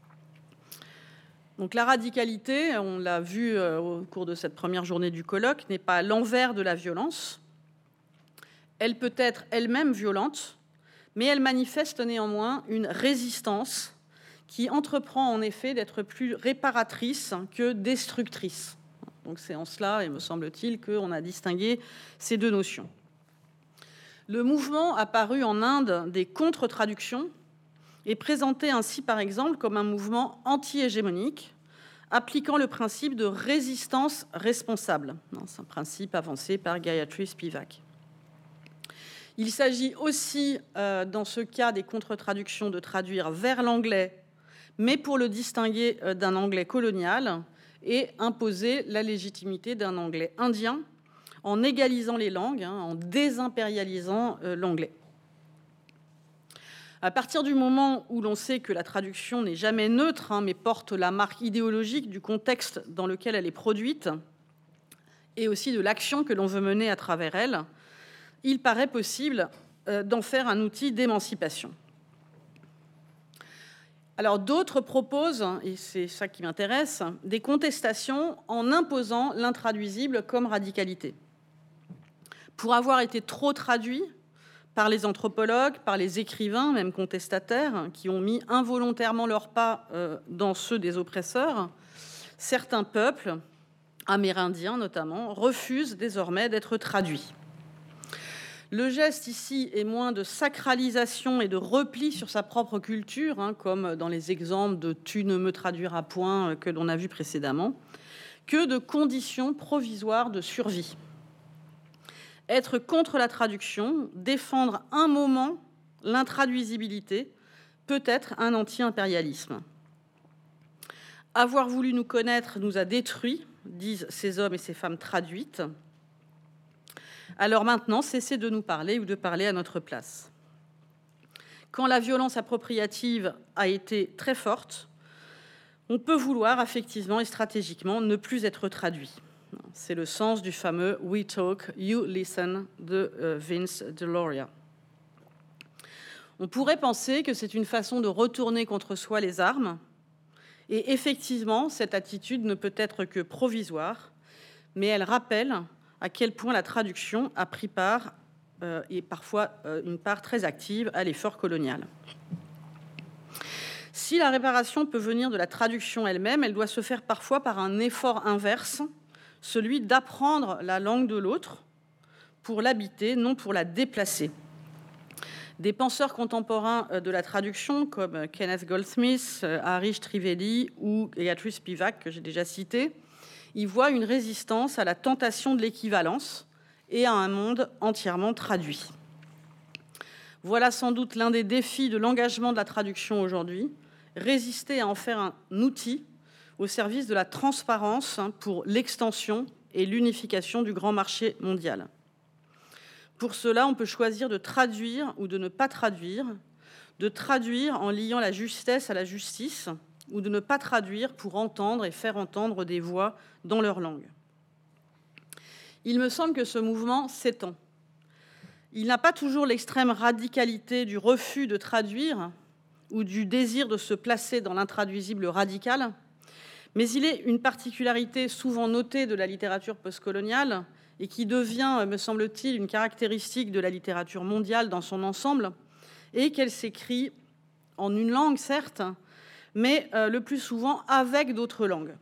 Donc la radicalité, on l'a vu au cours de cette première journée du colloque, n'est pas l'envers de la violence. Elle peut être elle-même violente, mais elle manifeste néanmoins une résistance qui entreprend en effet d'être plus réparatrice que destructrice. Donc c'est en cela, et me semble-t-il, qu'on a distingué ces deux notions. Le mouvement apparu en Inde des contre-traductions est présenté ainsi, par exemple, comme un mouvement anti-hégémonique, appliquant le principe de résistance responsable. C'est un principe avancé par Gayatri Spivak. Il s'agit aussi, dans ce cas des contre-traductions, de traduire vers l'anglais, mais pour le distinguer d'un anglais colonial et imposer la légitimité d'un anglais indien, en égalisant les langues, en désimpérialisant l'anglais. À partir du moment où l'on sait que la traduction n'est jamais neutre, mais porte la marque idéologique du contexte dans lequel elle est produite, et aussi de l'action que l'on veut mener à travers elle, il paraît possible d'en faire un outil d'émancipation. Alors d'autres proposent, et c'est ça qui m'intéresse, des contestations en imposant l'intraduisible comme radicalité. Pour avoir été trop traduit par les anthropologues, par les écrivains, même contestataires, qui ont mis involontairement leurs pas dans ceux des oppresseurs, certains peuples, amérindiens notamment, refusent désormais d'être traduits. Le geste ici est moins de sacralisation et de repli sur sa propre culture, comme dans les exemples de « tu ne me traduiras point » que l'on a vu précédemment, que de conditions provisoires de survie. Être contre la traduction, défendre un moment l'intraduisibilité, peut être un anti-impérialisme. Avoir voulu nous connaître nous a détruits, disent ces hommes et ces femmes traduites. Alors maintenant, cessez de nous parler ou de parler à notre place. Quand la violence appropriative a été très forte, on peut vouloir affectivement et stratégiquement ne plus être traduit. C'est le sens du fameux « We talk, you listen » de Vince Deloria. On pourrait penser que c'est une façon de retourner contre soi les armes, et effectivement, cette attitude ne peut être que provisoire, mais elle rappelle à quel point la traduction a pris part, et parfois une part très active, à l'effort colonial. Si la réparation peut venir de la traduction elle-même, elle doit se faire parfois par un effort inverse, celui d'apprendre la langue de l'autre pour l'habiter, non pour la déplacer. Des penseurs contemporains de la traduction, comme Kenneth Goldsmith, Harish Trivedi ou Beatrice Spivak, que j'ai déjà cité, y voient une résistance à la tentation de l'équivalence et à un monde entièrement traduit. Voilà sans doute l'un des défis de l'engagement de la traduction aujourd'hui, résister à en faire un outil au service de la transparence pour l'extension et l'unification du grand marché mondial. Pour cela, on peut choisir de traduire ou de ne pas traduire, de traduire en liant la justesse à la justice, ou de ne pas traduire pour entendre et faire entendre des voix dans leur langue. Il me semble que ce mouvement s'étend. Il n'a pas toujours l'extrême radicalité du refus de traduire ou du désir de se placer dans l'intraduisible radical, mais il est une particularité souvent notée de la littérature postcoloniale et qui devient, me semble-t-il, une caractéristique de la littérature mondiale dans son ensemble, et qu'elle s'écrit en une langue, certes, mais le plus souvent avec d'autres langues.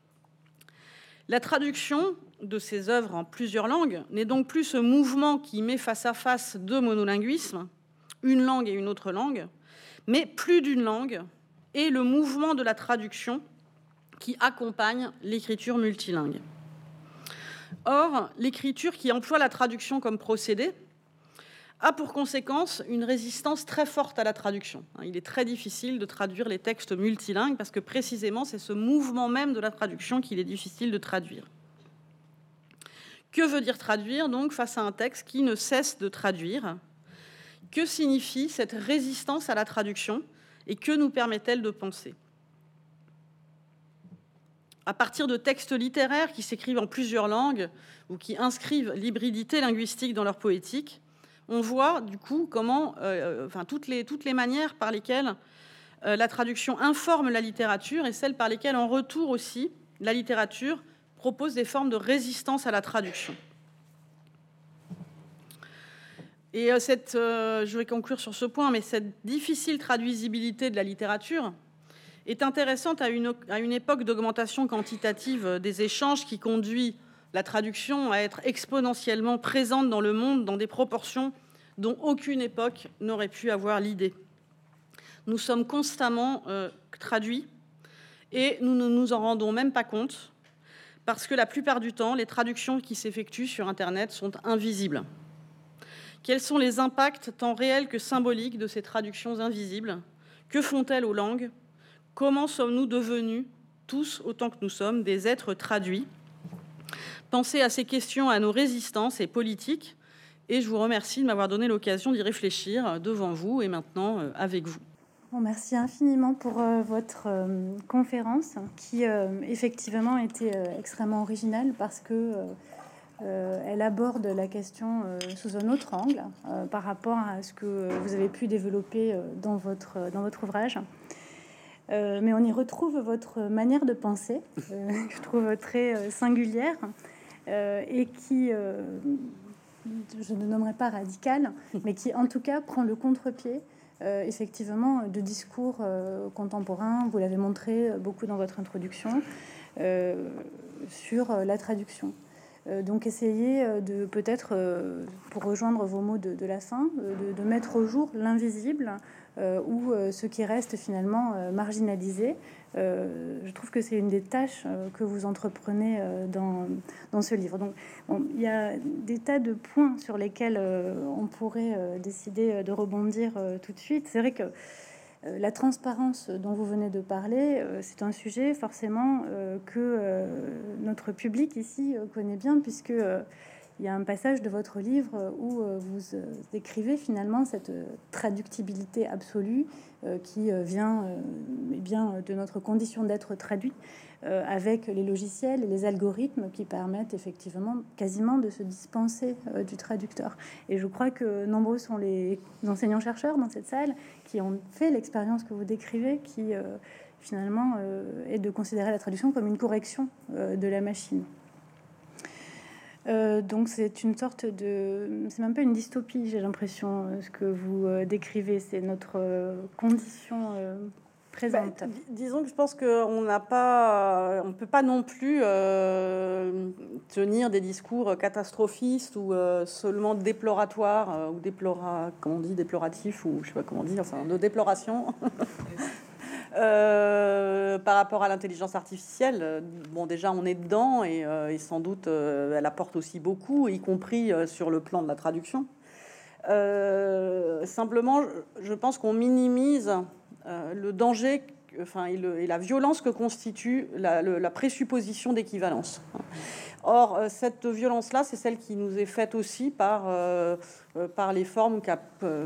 La traduction de ces œuvres en plusieurs langues n'est donc plus ce mouvement qui met face à face deux monolinguismes, une langue et une autre langue, mais plus d'une langue, et le mouvement de la traduction qui accompagne l'écriture multilingue. Or, l'écriture qui emploie la traduction comme procédé a pour conséquence une résistance très forte à la traduction. Il est très difficile de traduire les textes multilingues parce que précisément c'est ce mouvement même de la traduction qu'il est difficile de traduire. Que veut dire traduire donc face à un texte qui ne cesse de traduire? Que signifie cette résistance à la traduction et que nous permet-elle de penser? À partir de textes littéraires qui s'écrivent en plusieurs langues ou qui inscrivent l'hybridité linguistique dans leur poétique, on voit du coup comment, toutes les manières par lesquelles la traduction informe la littérature et celles par lesquelles, en retour aussi, la littérature propose des formes de résistance à la traduction. Et je vais conclure sur ce point, mais cette difficile traduisibilité de la littérature est intéressante à une époque d'augmentation quantitative des échanges qui conduit la traduction à être exponentiellement présente dans le monde dans des proportions dont aucune époque n'aurait pu avoir l'idée. Nous sommes constamment traduits et nous ne nous en rendons même pas compte parce que la plupart du temps, les traductions qui s'effectuent sur Internet sont invisibles. Quels sont les impacts tant réels que symboliques de ces traductions invisibles? Que font-elles aux langues? Comment sommes-nous devenus, tous autant que nous sommes, des êtres traduits? Pensez à ces questions, à nos résistances et politiques, et je vous remercie de m'avoir donné l'occasion d'y réfléchir devant vous et maintenant avec vous. Bon, merci infiniment pour votre conférence qui effectivement était extrêmement originale parce que elle aborde la question sous un autre angle par rapport à ce que vous avez pu développer dans votre ouvrage. Mais on y retrouve votre manière de penser, que je trouve très singulière et qui, je ne nommerai pas radicale, mais qui en tout cas prend le contre-pied effectivement de discours contemporains. Vous l'avez montré beaucoup dans votre introduction sur la traduction. Donc essayer de peut-être, pour rejoindre vos mots de la fin, de mettre au jour l'invisible ou ce qui reste finalement marginalisé. Je trouve que c'est une des tâches que vous entreprenez dans ce livre. Donc bon, il y a des tas de points sur lesquels on pourrait décider de rebondir tout de suite. C'est vrai que la transparence dont vous venez de parler, c'est un sujet forcément que notre public ici connaît bien, puisque il y a un passage de votre livre où vous décrivez finalement cette traductibilité absolue qui vient eh bien, de notre condition d'être traduit avec les logiciels et les algorithmes qui permettent effectivement quasiment de se dispenser du traducteur. Et je crois que nombreux sont les enseignants-chercheurs dans cette salle qui ont fait l'expérience que vous décrivez, qui finalement est de considérer la traduction comme une correction de la machine. Donc c'est une sorte de... C'est même pas une dystopie, j'ai l'impression, ce que vous décrivez, c'est notre condition présente. Disons que je pense qu'on n'a pas... On peut pas non plus tenir des discours catastrophistes ou seulement déploratoires, ou comment on dit, déploratifs, ou je sais pas comment dire, enfin, de déploration. Par rapport à l'intelligence artificielle, bon, déjà on est dedans et sans doute elle apporte aussi beaucoup, y compris sur le plan de la traduction. Simplement, je pense qu'on minimise le danger, enfin, et la violence que constitue la présupposition d'équivalence. Or, cette violence-là, c'est celle qui nous est faite aussi par les formes qu'a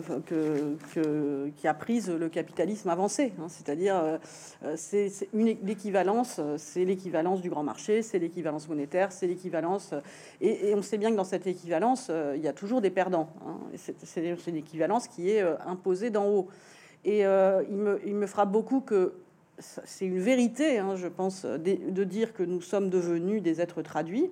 prise le capitalisme avancé. C'est-à-dire, l'équivalence, c'est l'équivalence du grand marché, c'est l'équivalence monétaire, c'est l'équivalence... Et on sait bien que dans cette équivalence, il y a toujours des perdants. C'est une équivalence qui est imposée d'en haut. Et il me frappe beaucoup que c'est une vérité, je pense, de dire que nous sommes devenus des êtres traduits.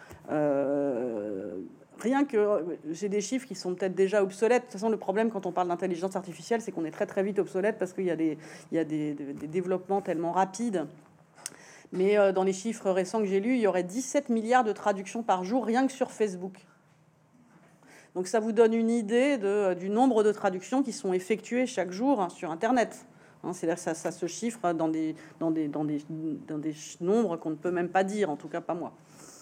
Rien que j'ai des chiffres qui sont peut-être déjà obsolètes. De toute façon, le problème quand on parle d'intelligence artificielle, c'est qu'on est très très vite obsolète parce qu'il y a des développements tellement rapides. Mais dans les chiffres récents que j'ai lus, il y aurait 17 milliards de traductions par jour rien que sur Facebook. Donc ça vous donne une idée du nombre de traductions qui sont effectuées chaque jour sur Internet. C'est-à-dire que ça se chiffre dans des nombres qu'on ne peut même pas dire, en tout cas pas moi.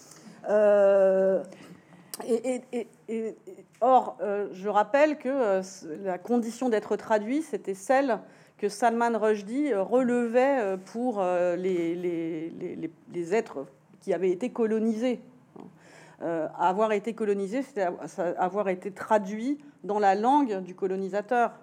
Or, je rappelle que la condition d'être traduit, c'était celle que Salman Rushdie relevait pour les êtres qui avaient été colonisés. Avoir été colonisé, c'est avoir été traduit dans la langue du colonisateur.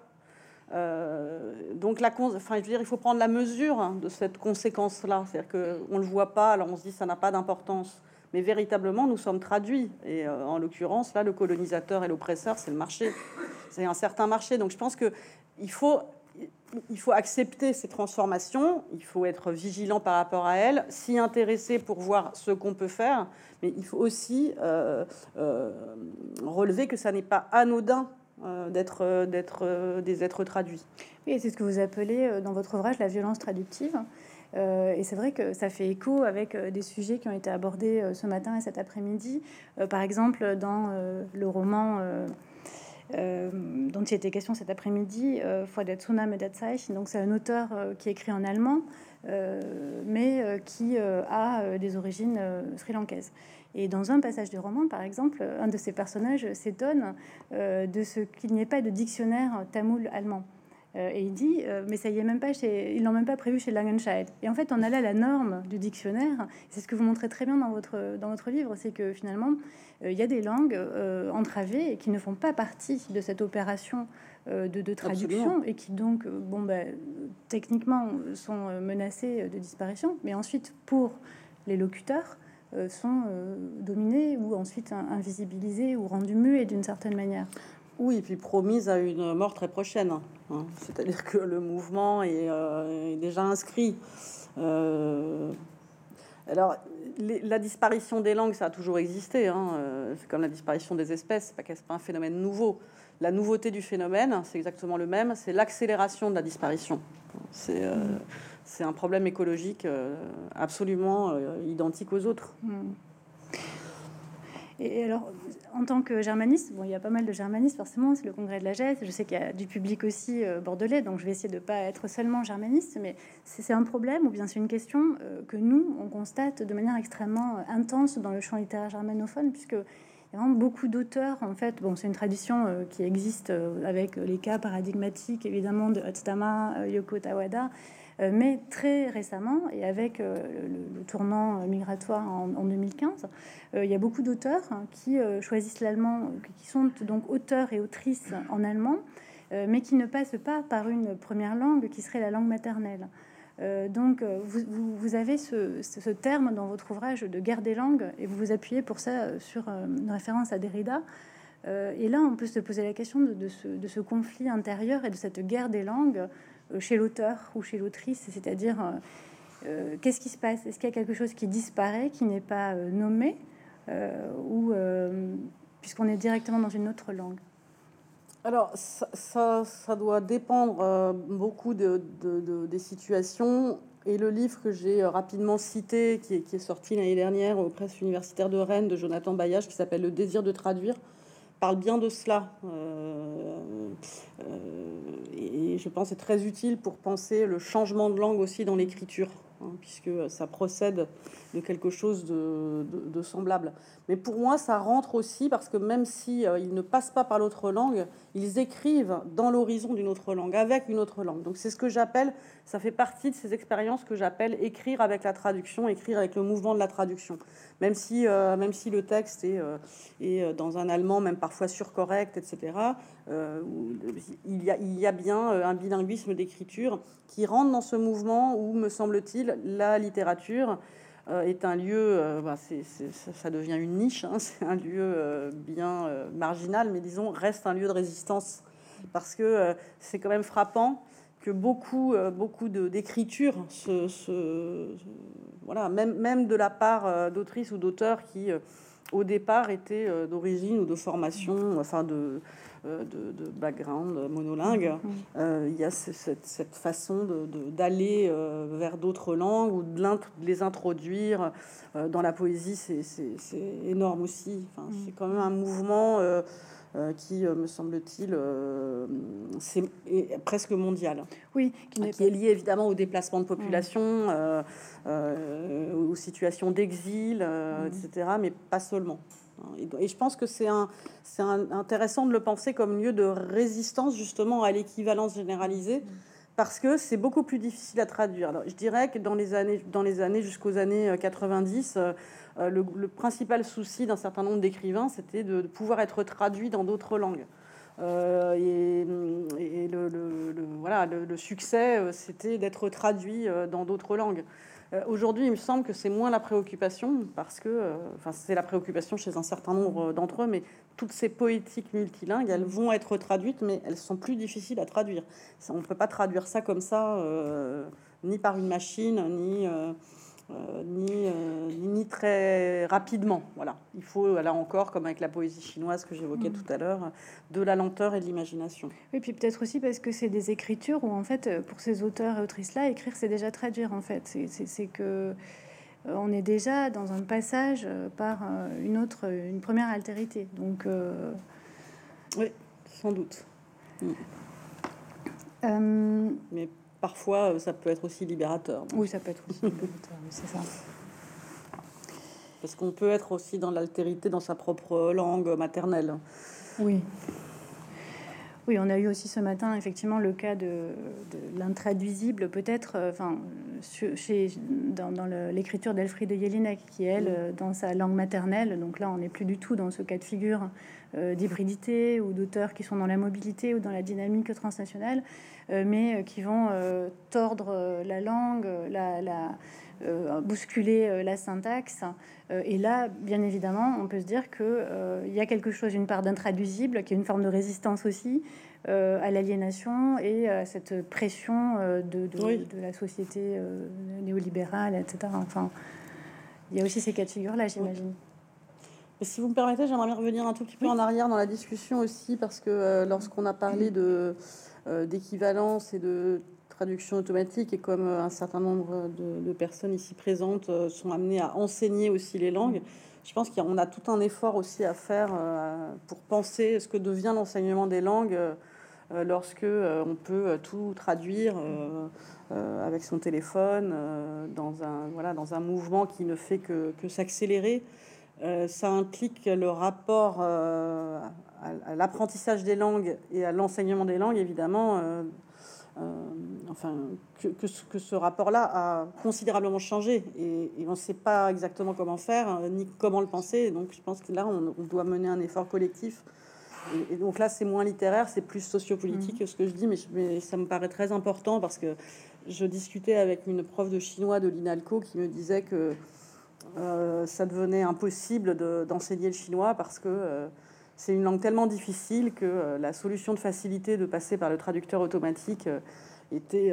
Donc, je veux dire, il faut prendre la mesure de cette conséquence-là. C'est-à-dire qu'on ne le voit pas, alors on se dit ça n'a pas d'importance. Mais véritablement, nous sommes traduits. Et en l'occurrence, là, le colonisateur et l'oppresseur, c'est le marché. C'est un certain marché. Donc, je pense qu'il faut accepter ces transformations. Il faut être vigilant par rapport à elles, s'y intéresser pour voir ce qu'on peut faire. Mais il faut aussi relever que ça n'est pas anodin d'être des êtres traduits. Oui, c'est ce que vous appelez dans votre ouvrage la violence traductive. Et c'est vrai que ça fait écho avec des sujets qui ont été abordés ce matin et cet après-midi. Par exemple, dans le roman dont il était question cet après-midi, Vor der Zunahme der Zeichen. Donc c'est un auteur qui écrit en allemand, mais qui a des origines sri-lankaises. Et dans un passage du roman, par exemple, un de ces personnages s'étonne de ce qu'il n'y ait pas de dictionnaire tamoul-allemand. Et il dit, mais ça y est même pas ils l'ont même pas prévu chez Langenscheidt. Et en fait, on allait à la norme du dictionnaire. C'est ce que vous montrez très bien dans votre livre, c'est que finalement, il y a des langues entravées et qui ne font pas partie de cette opération de traduction. Absolument. Et qui donc, techniquement, sont menacées de disparition. Mais ensuite, pour les locuteurs, sont dominés ou ensuite invisibilisés ou rendus muets d'une certaine manière. Oui, et puis promise à une mort très prochaine. C'est-à-dire que le mouvement est déjà inscrit. Alors, la disparition des langues, ça a toujours existé. C'est comme la disparition des espèces, c'est pas un phénomène nouveau. La nouveauté du phénomène, c'est exactement le même, c'est l'accélération de la disparition. C'est un problème écologique absolument identique aux autres. Et alors, en tant que germaniste, bon, il y a pas mal de germanistes, forcément, c'est le congrès de la GES. Je sais qu'il y a du public aussi bordelais, donc je vais essayer de ne pas être seulement germaniste, mais c'est un problème, ou bien c'est une question que nous, on constate de manière extrêmement intense dans le champ littéraire germanophone, puisque il y a vraiment beaucoup d'auteurs, en fait. Bon, c'est une tradition qui existe avec les cas paradigmatiques, évidemment, de Hatsutama, Yoko Tawada, mais très récemment, et avec le tournant migratoire en 2015, il y a beaucoup d'auteurs qui choisissent l'allemand, qui sont donc auteurs et autrices en allemand, mais qui ne passent pas par une première langue qui serait la langue maternelle. Donc, vous avez ce terme dans votre ouvrage de guerre des langues, et vous vous appuyez pour ça sur une référence à Derrida. Et là, on peut se poser la question de ce conflit intérieur et de cette guerre des langues chez l'auteur ou chez l'autrice, c'est-à-dire qu'est-ce qui se passe? Est-ce qu'il y a quelque chose qui disparaît, qui n'est pas nommé, ou puisqu'on est directement dans une autre langue? Alors, ça doit dépendre beaucoup des situations. Et le livre que j'ai rapidement cité, qui est sorti l'année dernière aux presses universitaires de Rennes, de Jonathan Bailliage, qui s'appelle Le désir de traduire, parle bien de cela. Et je pense que c'est très utile pour penser le changement de langue aussi dans l'écriture, puisque ça procède de quelque chose de semblable. Mais pour moi, ça rentre aussi parce que même si ils ne passent pas par l'autre langue, ils écrivent dans l'horizon d'une autre langue, avec une autre langue. Donc c'est ce que j'appelle, ça fait partie de ces expériences que j'appelle écrire avec la traduction, écrire avec le mouvement de la traduction. Même si le texte est dans un allemand, même parfois surcorrect, etc., il y a bien un bilinguisme d'écriture qui rentre dans ce mouvement où, me semble-t-il, la littérature est un lieu, ça devient une niche, c'est un lieu bien marginal, mais disons, reste un lieu de résistance. Parce que c'est quand même frappant que beaucoup d'écriture, voilà, même de la part d'autrices ou d'auteurs qui, au départ, étaient d'origine ou de formation, enfin de background monolingue, il y a cette façon d'aller vers d'autres langues ou de les introduire dans la poésie. C'est énorme aussi. Enfin, c'est quand même un mouvement qui, me semble-t-il, est presque mondial. Oui, qui est lié évidemment au déplacement de population, aux situations d'exil, etc., mais pas seulement. Et je pense que c'est intéressant de le penser comme lieu de résistance justement à l'équivalence généralisée, parce que c'est beaucoup plus difficile à traduire. Alors, je dirais que dans les années jusqu'aux années 90, le principal souci d'un certain nombre d'écrivains, c'était de pouvoir être traduit dans d'autres langues. Et le succès, c'était d'être traduit dans d'autres langues. Aujourd'hui, il me semble que c'est moins la préoccupation, parce que, c'est la préoccupation chez un certain nombre d'entre eux, mais toutes ces poétiques multilingues, elles vont être traduites, mais elles sont plus difficiles à traduire. On ne peut pas traduire ça comme ça, ni par une machine, ni très rapidement. Voilà. Il faut, là encore, comme avec la poésie chinoise que j'évoquais tout à l'heure, de la lenteur et de l'imagination. Et puis peut-être aussi parce que c'est des écritures où, en fait, pour ces auteurs et autrices-là, écrire, c'est déjà traduire, en fait. C'est que on est déjà dans un passage par une première altérité. Donc, oui, sans doute. Mais parfois, ça peut être aussi libérateur. Oui, ça peut être aussi libérateur, c'est ça. Parce qu'on peut être aussi dans l'altérité dans sa propre langue maternelle. Oui. Oui, on a eu aussi ce matin, effectivement, le cas de l'intraduisible, peut-être, dans l'écriture d'Elfriede Jelinek, qui, elle, dans sa langue maternelle, donc là, on n'est plus du tout dans ce cas de figure d'hybridité ou d'auteurs qui sont dans la mobilité ou dans la dynamique transnationale, mais qui vont tordre la langue, bousculer la syntaxe. Et là, bien évidemment, on peut se dire qu'il y a quelque chose, une part d'intraduisible, qui est une forme de résistance aussi à l'aliénation et à cette pression de la société néolibérale, etc. Enfin, il y a aussi ces cas de figure-là, j'imagine. Et si vous me permettez, j'aimerais bien revenir un tout petit peu en arrière dans la discussion aussi, parce que lorsqu'on a parlé d'équivalence et de traduction automatique, et comme un certain nombre de personnes ici présentes sont amenées à enseigner aussi les langues, je pense qu'on a tout un effort aussi à faire pour penser ce que devient l'enseignement des langues lorsque on peut tout traduire avec son téléphone dans un mouvement qui ne fait que s'accélérer. Ça implique le rapport à l'apprentissage des langues et à l'enseignement des langues, évidemment. Enfin, que ce rapport-là a considérablement changé et on ne sait pas exactement comment faire ni comment le penser. Donc, je pense que là, on doit mener un effort collectif. Et donc là, c'est moins littéraire, c'est plus sociopolitique, ce que je dis, mais ça me paraît très important parce que je discutais avec une prof de chinois de l'INALCO qui me disait que ça devenait impossible d'enseigner le chinois parce que c'est une langue tellement difficile que la solution de facilité de passer par le traducteur automatique était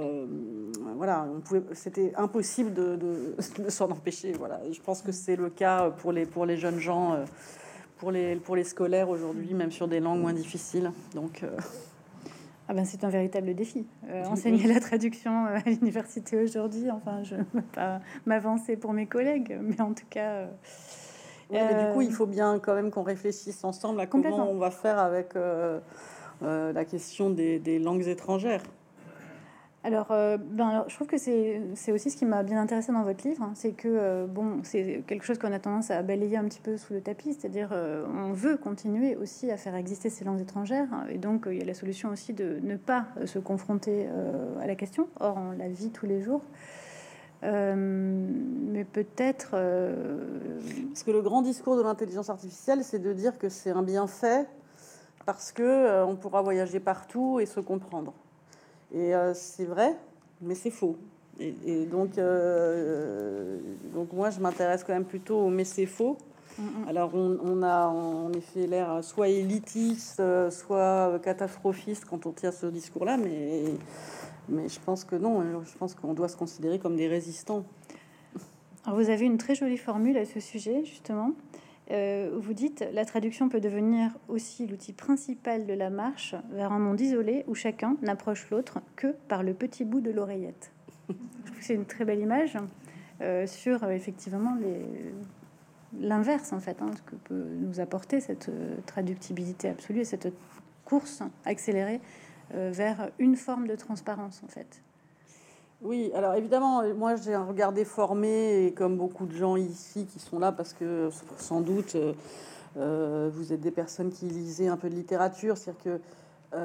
c'était impossible de s'en empêcher. Voilà, et je pense que c'est le cas pour les jeunes gens, pour les scolaires aujourd'hui, même sur des langues moins difficiles. Donc ah ben, c'est un véritable défi. Enseigner la traduction à l'université aujourd'hui, enfin, je ne veux pas m'avancer pour mes collègues, mais en tout cas... mais du coup, il faut bien quand même qu'on réfléchisse ensemble à comment on va faire avec la question des langues étrangères. Alors, je trouve que c'est aussi ce qui m'a bien intéressé dans votre livre, hein, c'est que c'est quelque chose qu'on a tendance à balayer un petit peu sous le tapis, c'est-à-dire on veut continuer aussi à faire exister ces langues étrangères, et donc il y a la solution aussi de ne pas se confronter à la question. Or, on la vit tous les jours. Mais peut-être... Parce que le grand discours de l'intelligence artificielle, c'est de dire que c'est un bienfait parce que on pourra voyager partout et se comprendre. Et c'est vrai, mais c'est faux. Et donc moi, je m'intéresse quand même plutôt au mais c'est faux. Alors, on a en effet l'air soit élitiste, soit catastrophiste quand on tient ce discours-là, mais je pense que non. Je pense qu'on doit se considérer comme des résistants. Alors, vous avez une très jolie formule à ce sujet, justement. Vous dites « La traduction peut devenir aussi l'outil principal de la marche vers un monde isolé où chacun n'approche l'autre que par le petit bout de l'oreillette. » Je trouve que c'est une très belle image sur effectivement l'inverse, en fait, ce que peut nous apporter cette traductibilité absolue et cette course accélérée vers une forme de transparence, en fait. Oui, alors évidemment, moi j'ai un regard déformé, et comme beaucoup de gens ici qui sont là parce que sans doute vous êtes des personnes qui lisaient un peu de littérature, c'est-à-dire que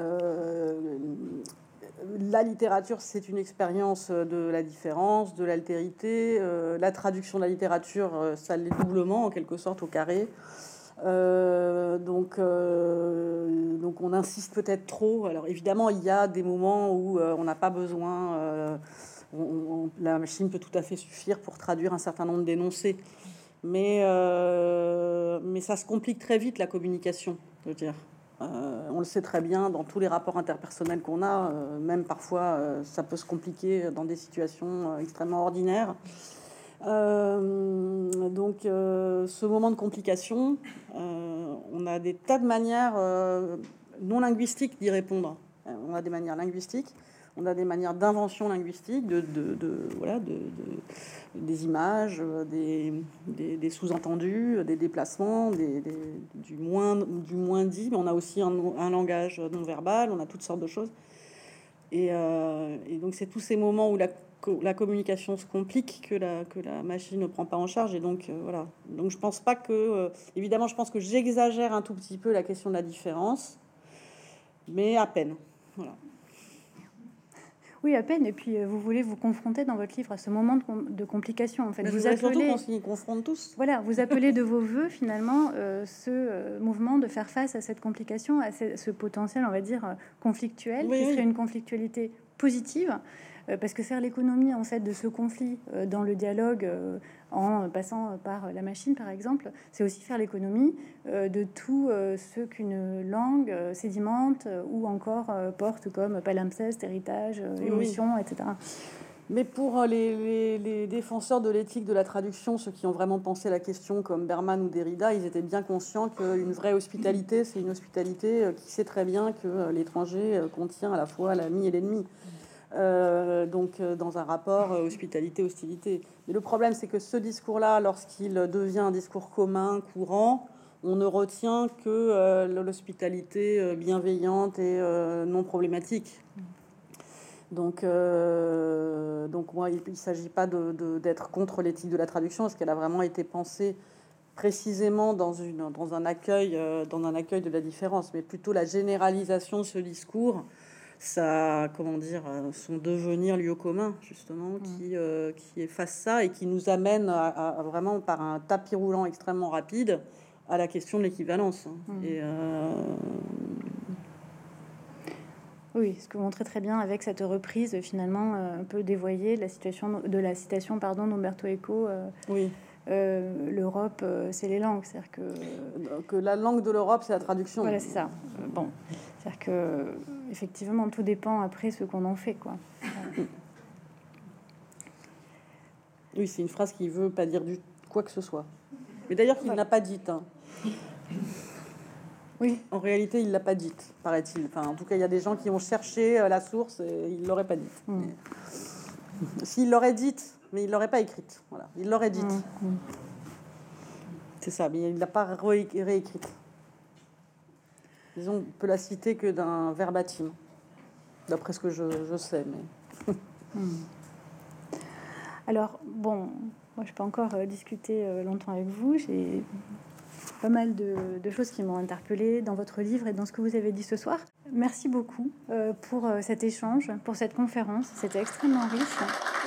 la littérature c'est une expérience de la différence, de l'altérité, la traduction de la littérature ça l'est doublement en quelque sorte au carré. Donc on insiste peut-être trop. Alors évidemment, il y a des moments où on n'a pas besoin. La machine peut tout à fait suffire pour traduire un certain nombre d'énoncés, mais ça se complique très vite la communication. Je veux dire, on le sait très bien dans tous les rapports interpersonnels qu'on a. Même parfois, ça peut se compliquer dans des situations extrêmement ordinaires. Donc ce moment de complication, on a des tas de manières non linguistiques d'y répondre. On a des manières linguistiques, on a des manières d'invention linguistique, des images, des sous-entendus, des déplacements, du moins dit, mais on a aussi un langage non verbal, on a toutes sortes de choses. Et donc c'est tous ces moments où la communication se complique que la machine ne prend pas en charge. Et donc voilà. Donc je pense pas que évidemment je pense que j'exagère un tout petit peu la question de la différence, mais à peine. Voilà. Oui, à peine. Et puis vous voulez vous confronter dans votre livre à ce moment de complication. En fait, mais vous appelez surtout qu'on s'y confronte tous. Voilà, vous appelez de vos voeux finalement ce mouvement de faire face à cette complication, à ce potentiel, on va dire conflictuel, qui serait une conflictualité positive. Parce que faire l'économie en fait de ce conflit dans le dialogue en passant par la machine par exemple, c'est aussi faire l'économie de tout ce qu'une langue sédimente ou encore porte comme palimpseste, héritage, émotion, etc. Mais pour les défenseurs de l'éthique de la traduction, ceux qui ont vraiment pensé la question comme Berman ou Derrida, ils étaient bien conscients qu'une vraie hospitalité, c'est une hospitalité qui sait très bien que l'étranger contient à la fois l'ami et l'ennemi. donc dans un rapport hospitalité-hostilité. Mais le problème, c'est que ce discours-là, lorsqu'il devient un discours commun, courant, on ne retient que l'hospitalité bienveillante et non problématique. Donc moi, il ne s'agit pas d'être contre l'éthique de la traduction, parce qu'elle a vraiment été pensée précisément dans un accueil de la différence, mais plutôt la généralisation de ce discours, ça, comment dire, son devenir lieu commun, justement, qui efface ça et qui nous amène à vraiment, par un tapis roulant extrêmement rapide, à la question de l'équivalence. Et oui, ce que vous montrez très bien avec cette reprise finalement un peu dévoyée de la citation d'Umberto Eco. oui. L'Europe, c'est les langues, c'est-à-dire que la langue de l'Europe, c'est la traduction. Voilà, c'est ça. Bon, c'est-à-dire que effectivement, tout dépend après ce qu'on en fait, quoi. Oui, c'est une phrase qui veut pas dire quoi que ce soit. Mais d'ailleurs, qu'il n'a pas dite. Hein. Oui. En réalité, il l'a pas dite, paraît-il. Enfin, en tout cas, il y a des gens qui ont cherché la source et il l'aurait pas dite. Mais... S'il l'aurait dite, mais il l'aurait pas écrite. Voilà, il l'aurait dite. C'est ça, mais il l'a pas réécrite. Disons, on peut la citer que d'un verbatim, d'après ce que je sais. Mais... Alors, bon, moi, je peux encore discuter longtemps avec vous. J'ai pas mal de choses qui m'ont interpellée dans votre livre et dans ce que vous avez dit ce soir. Merci beaucoup pour cet échange, pour cette conférence. C'était extrêmement riche.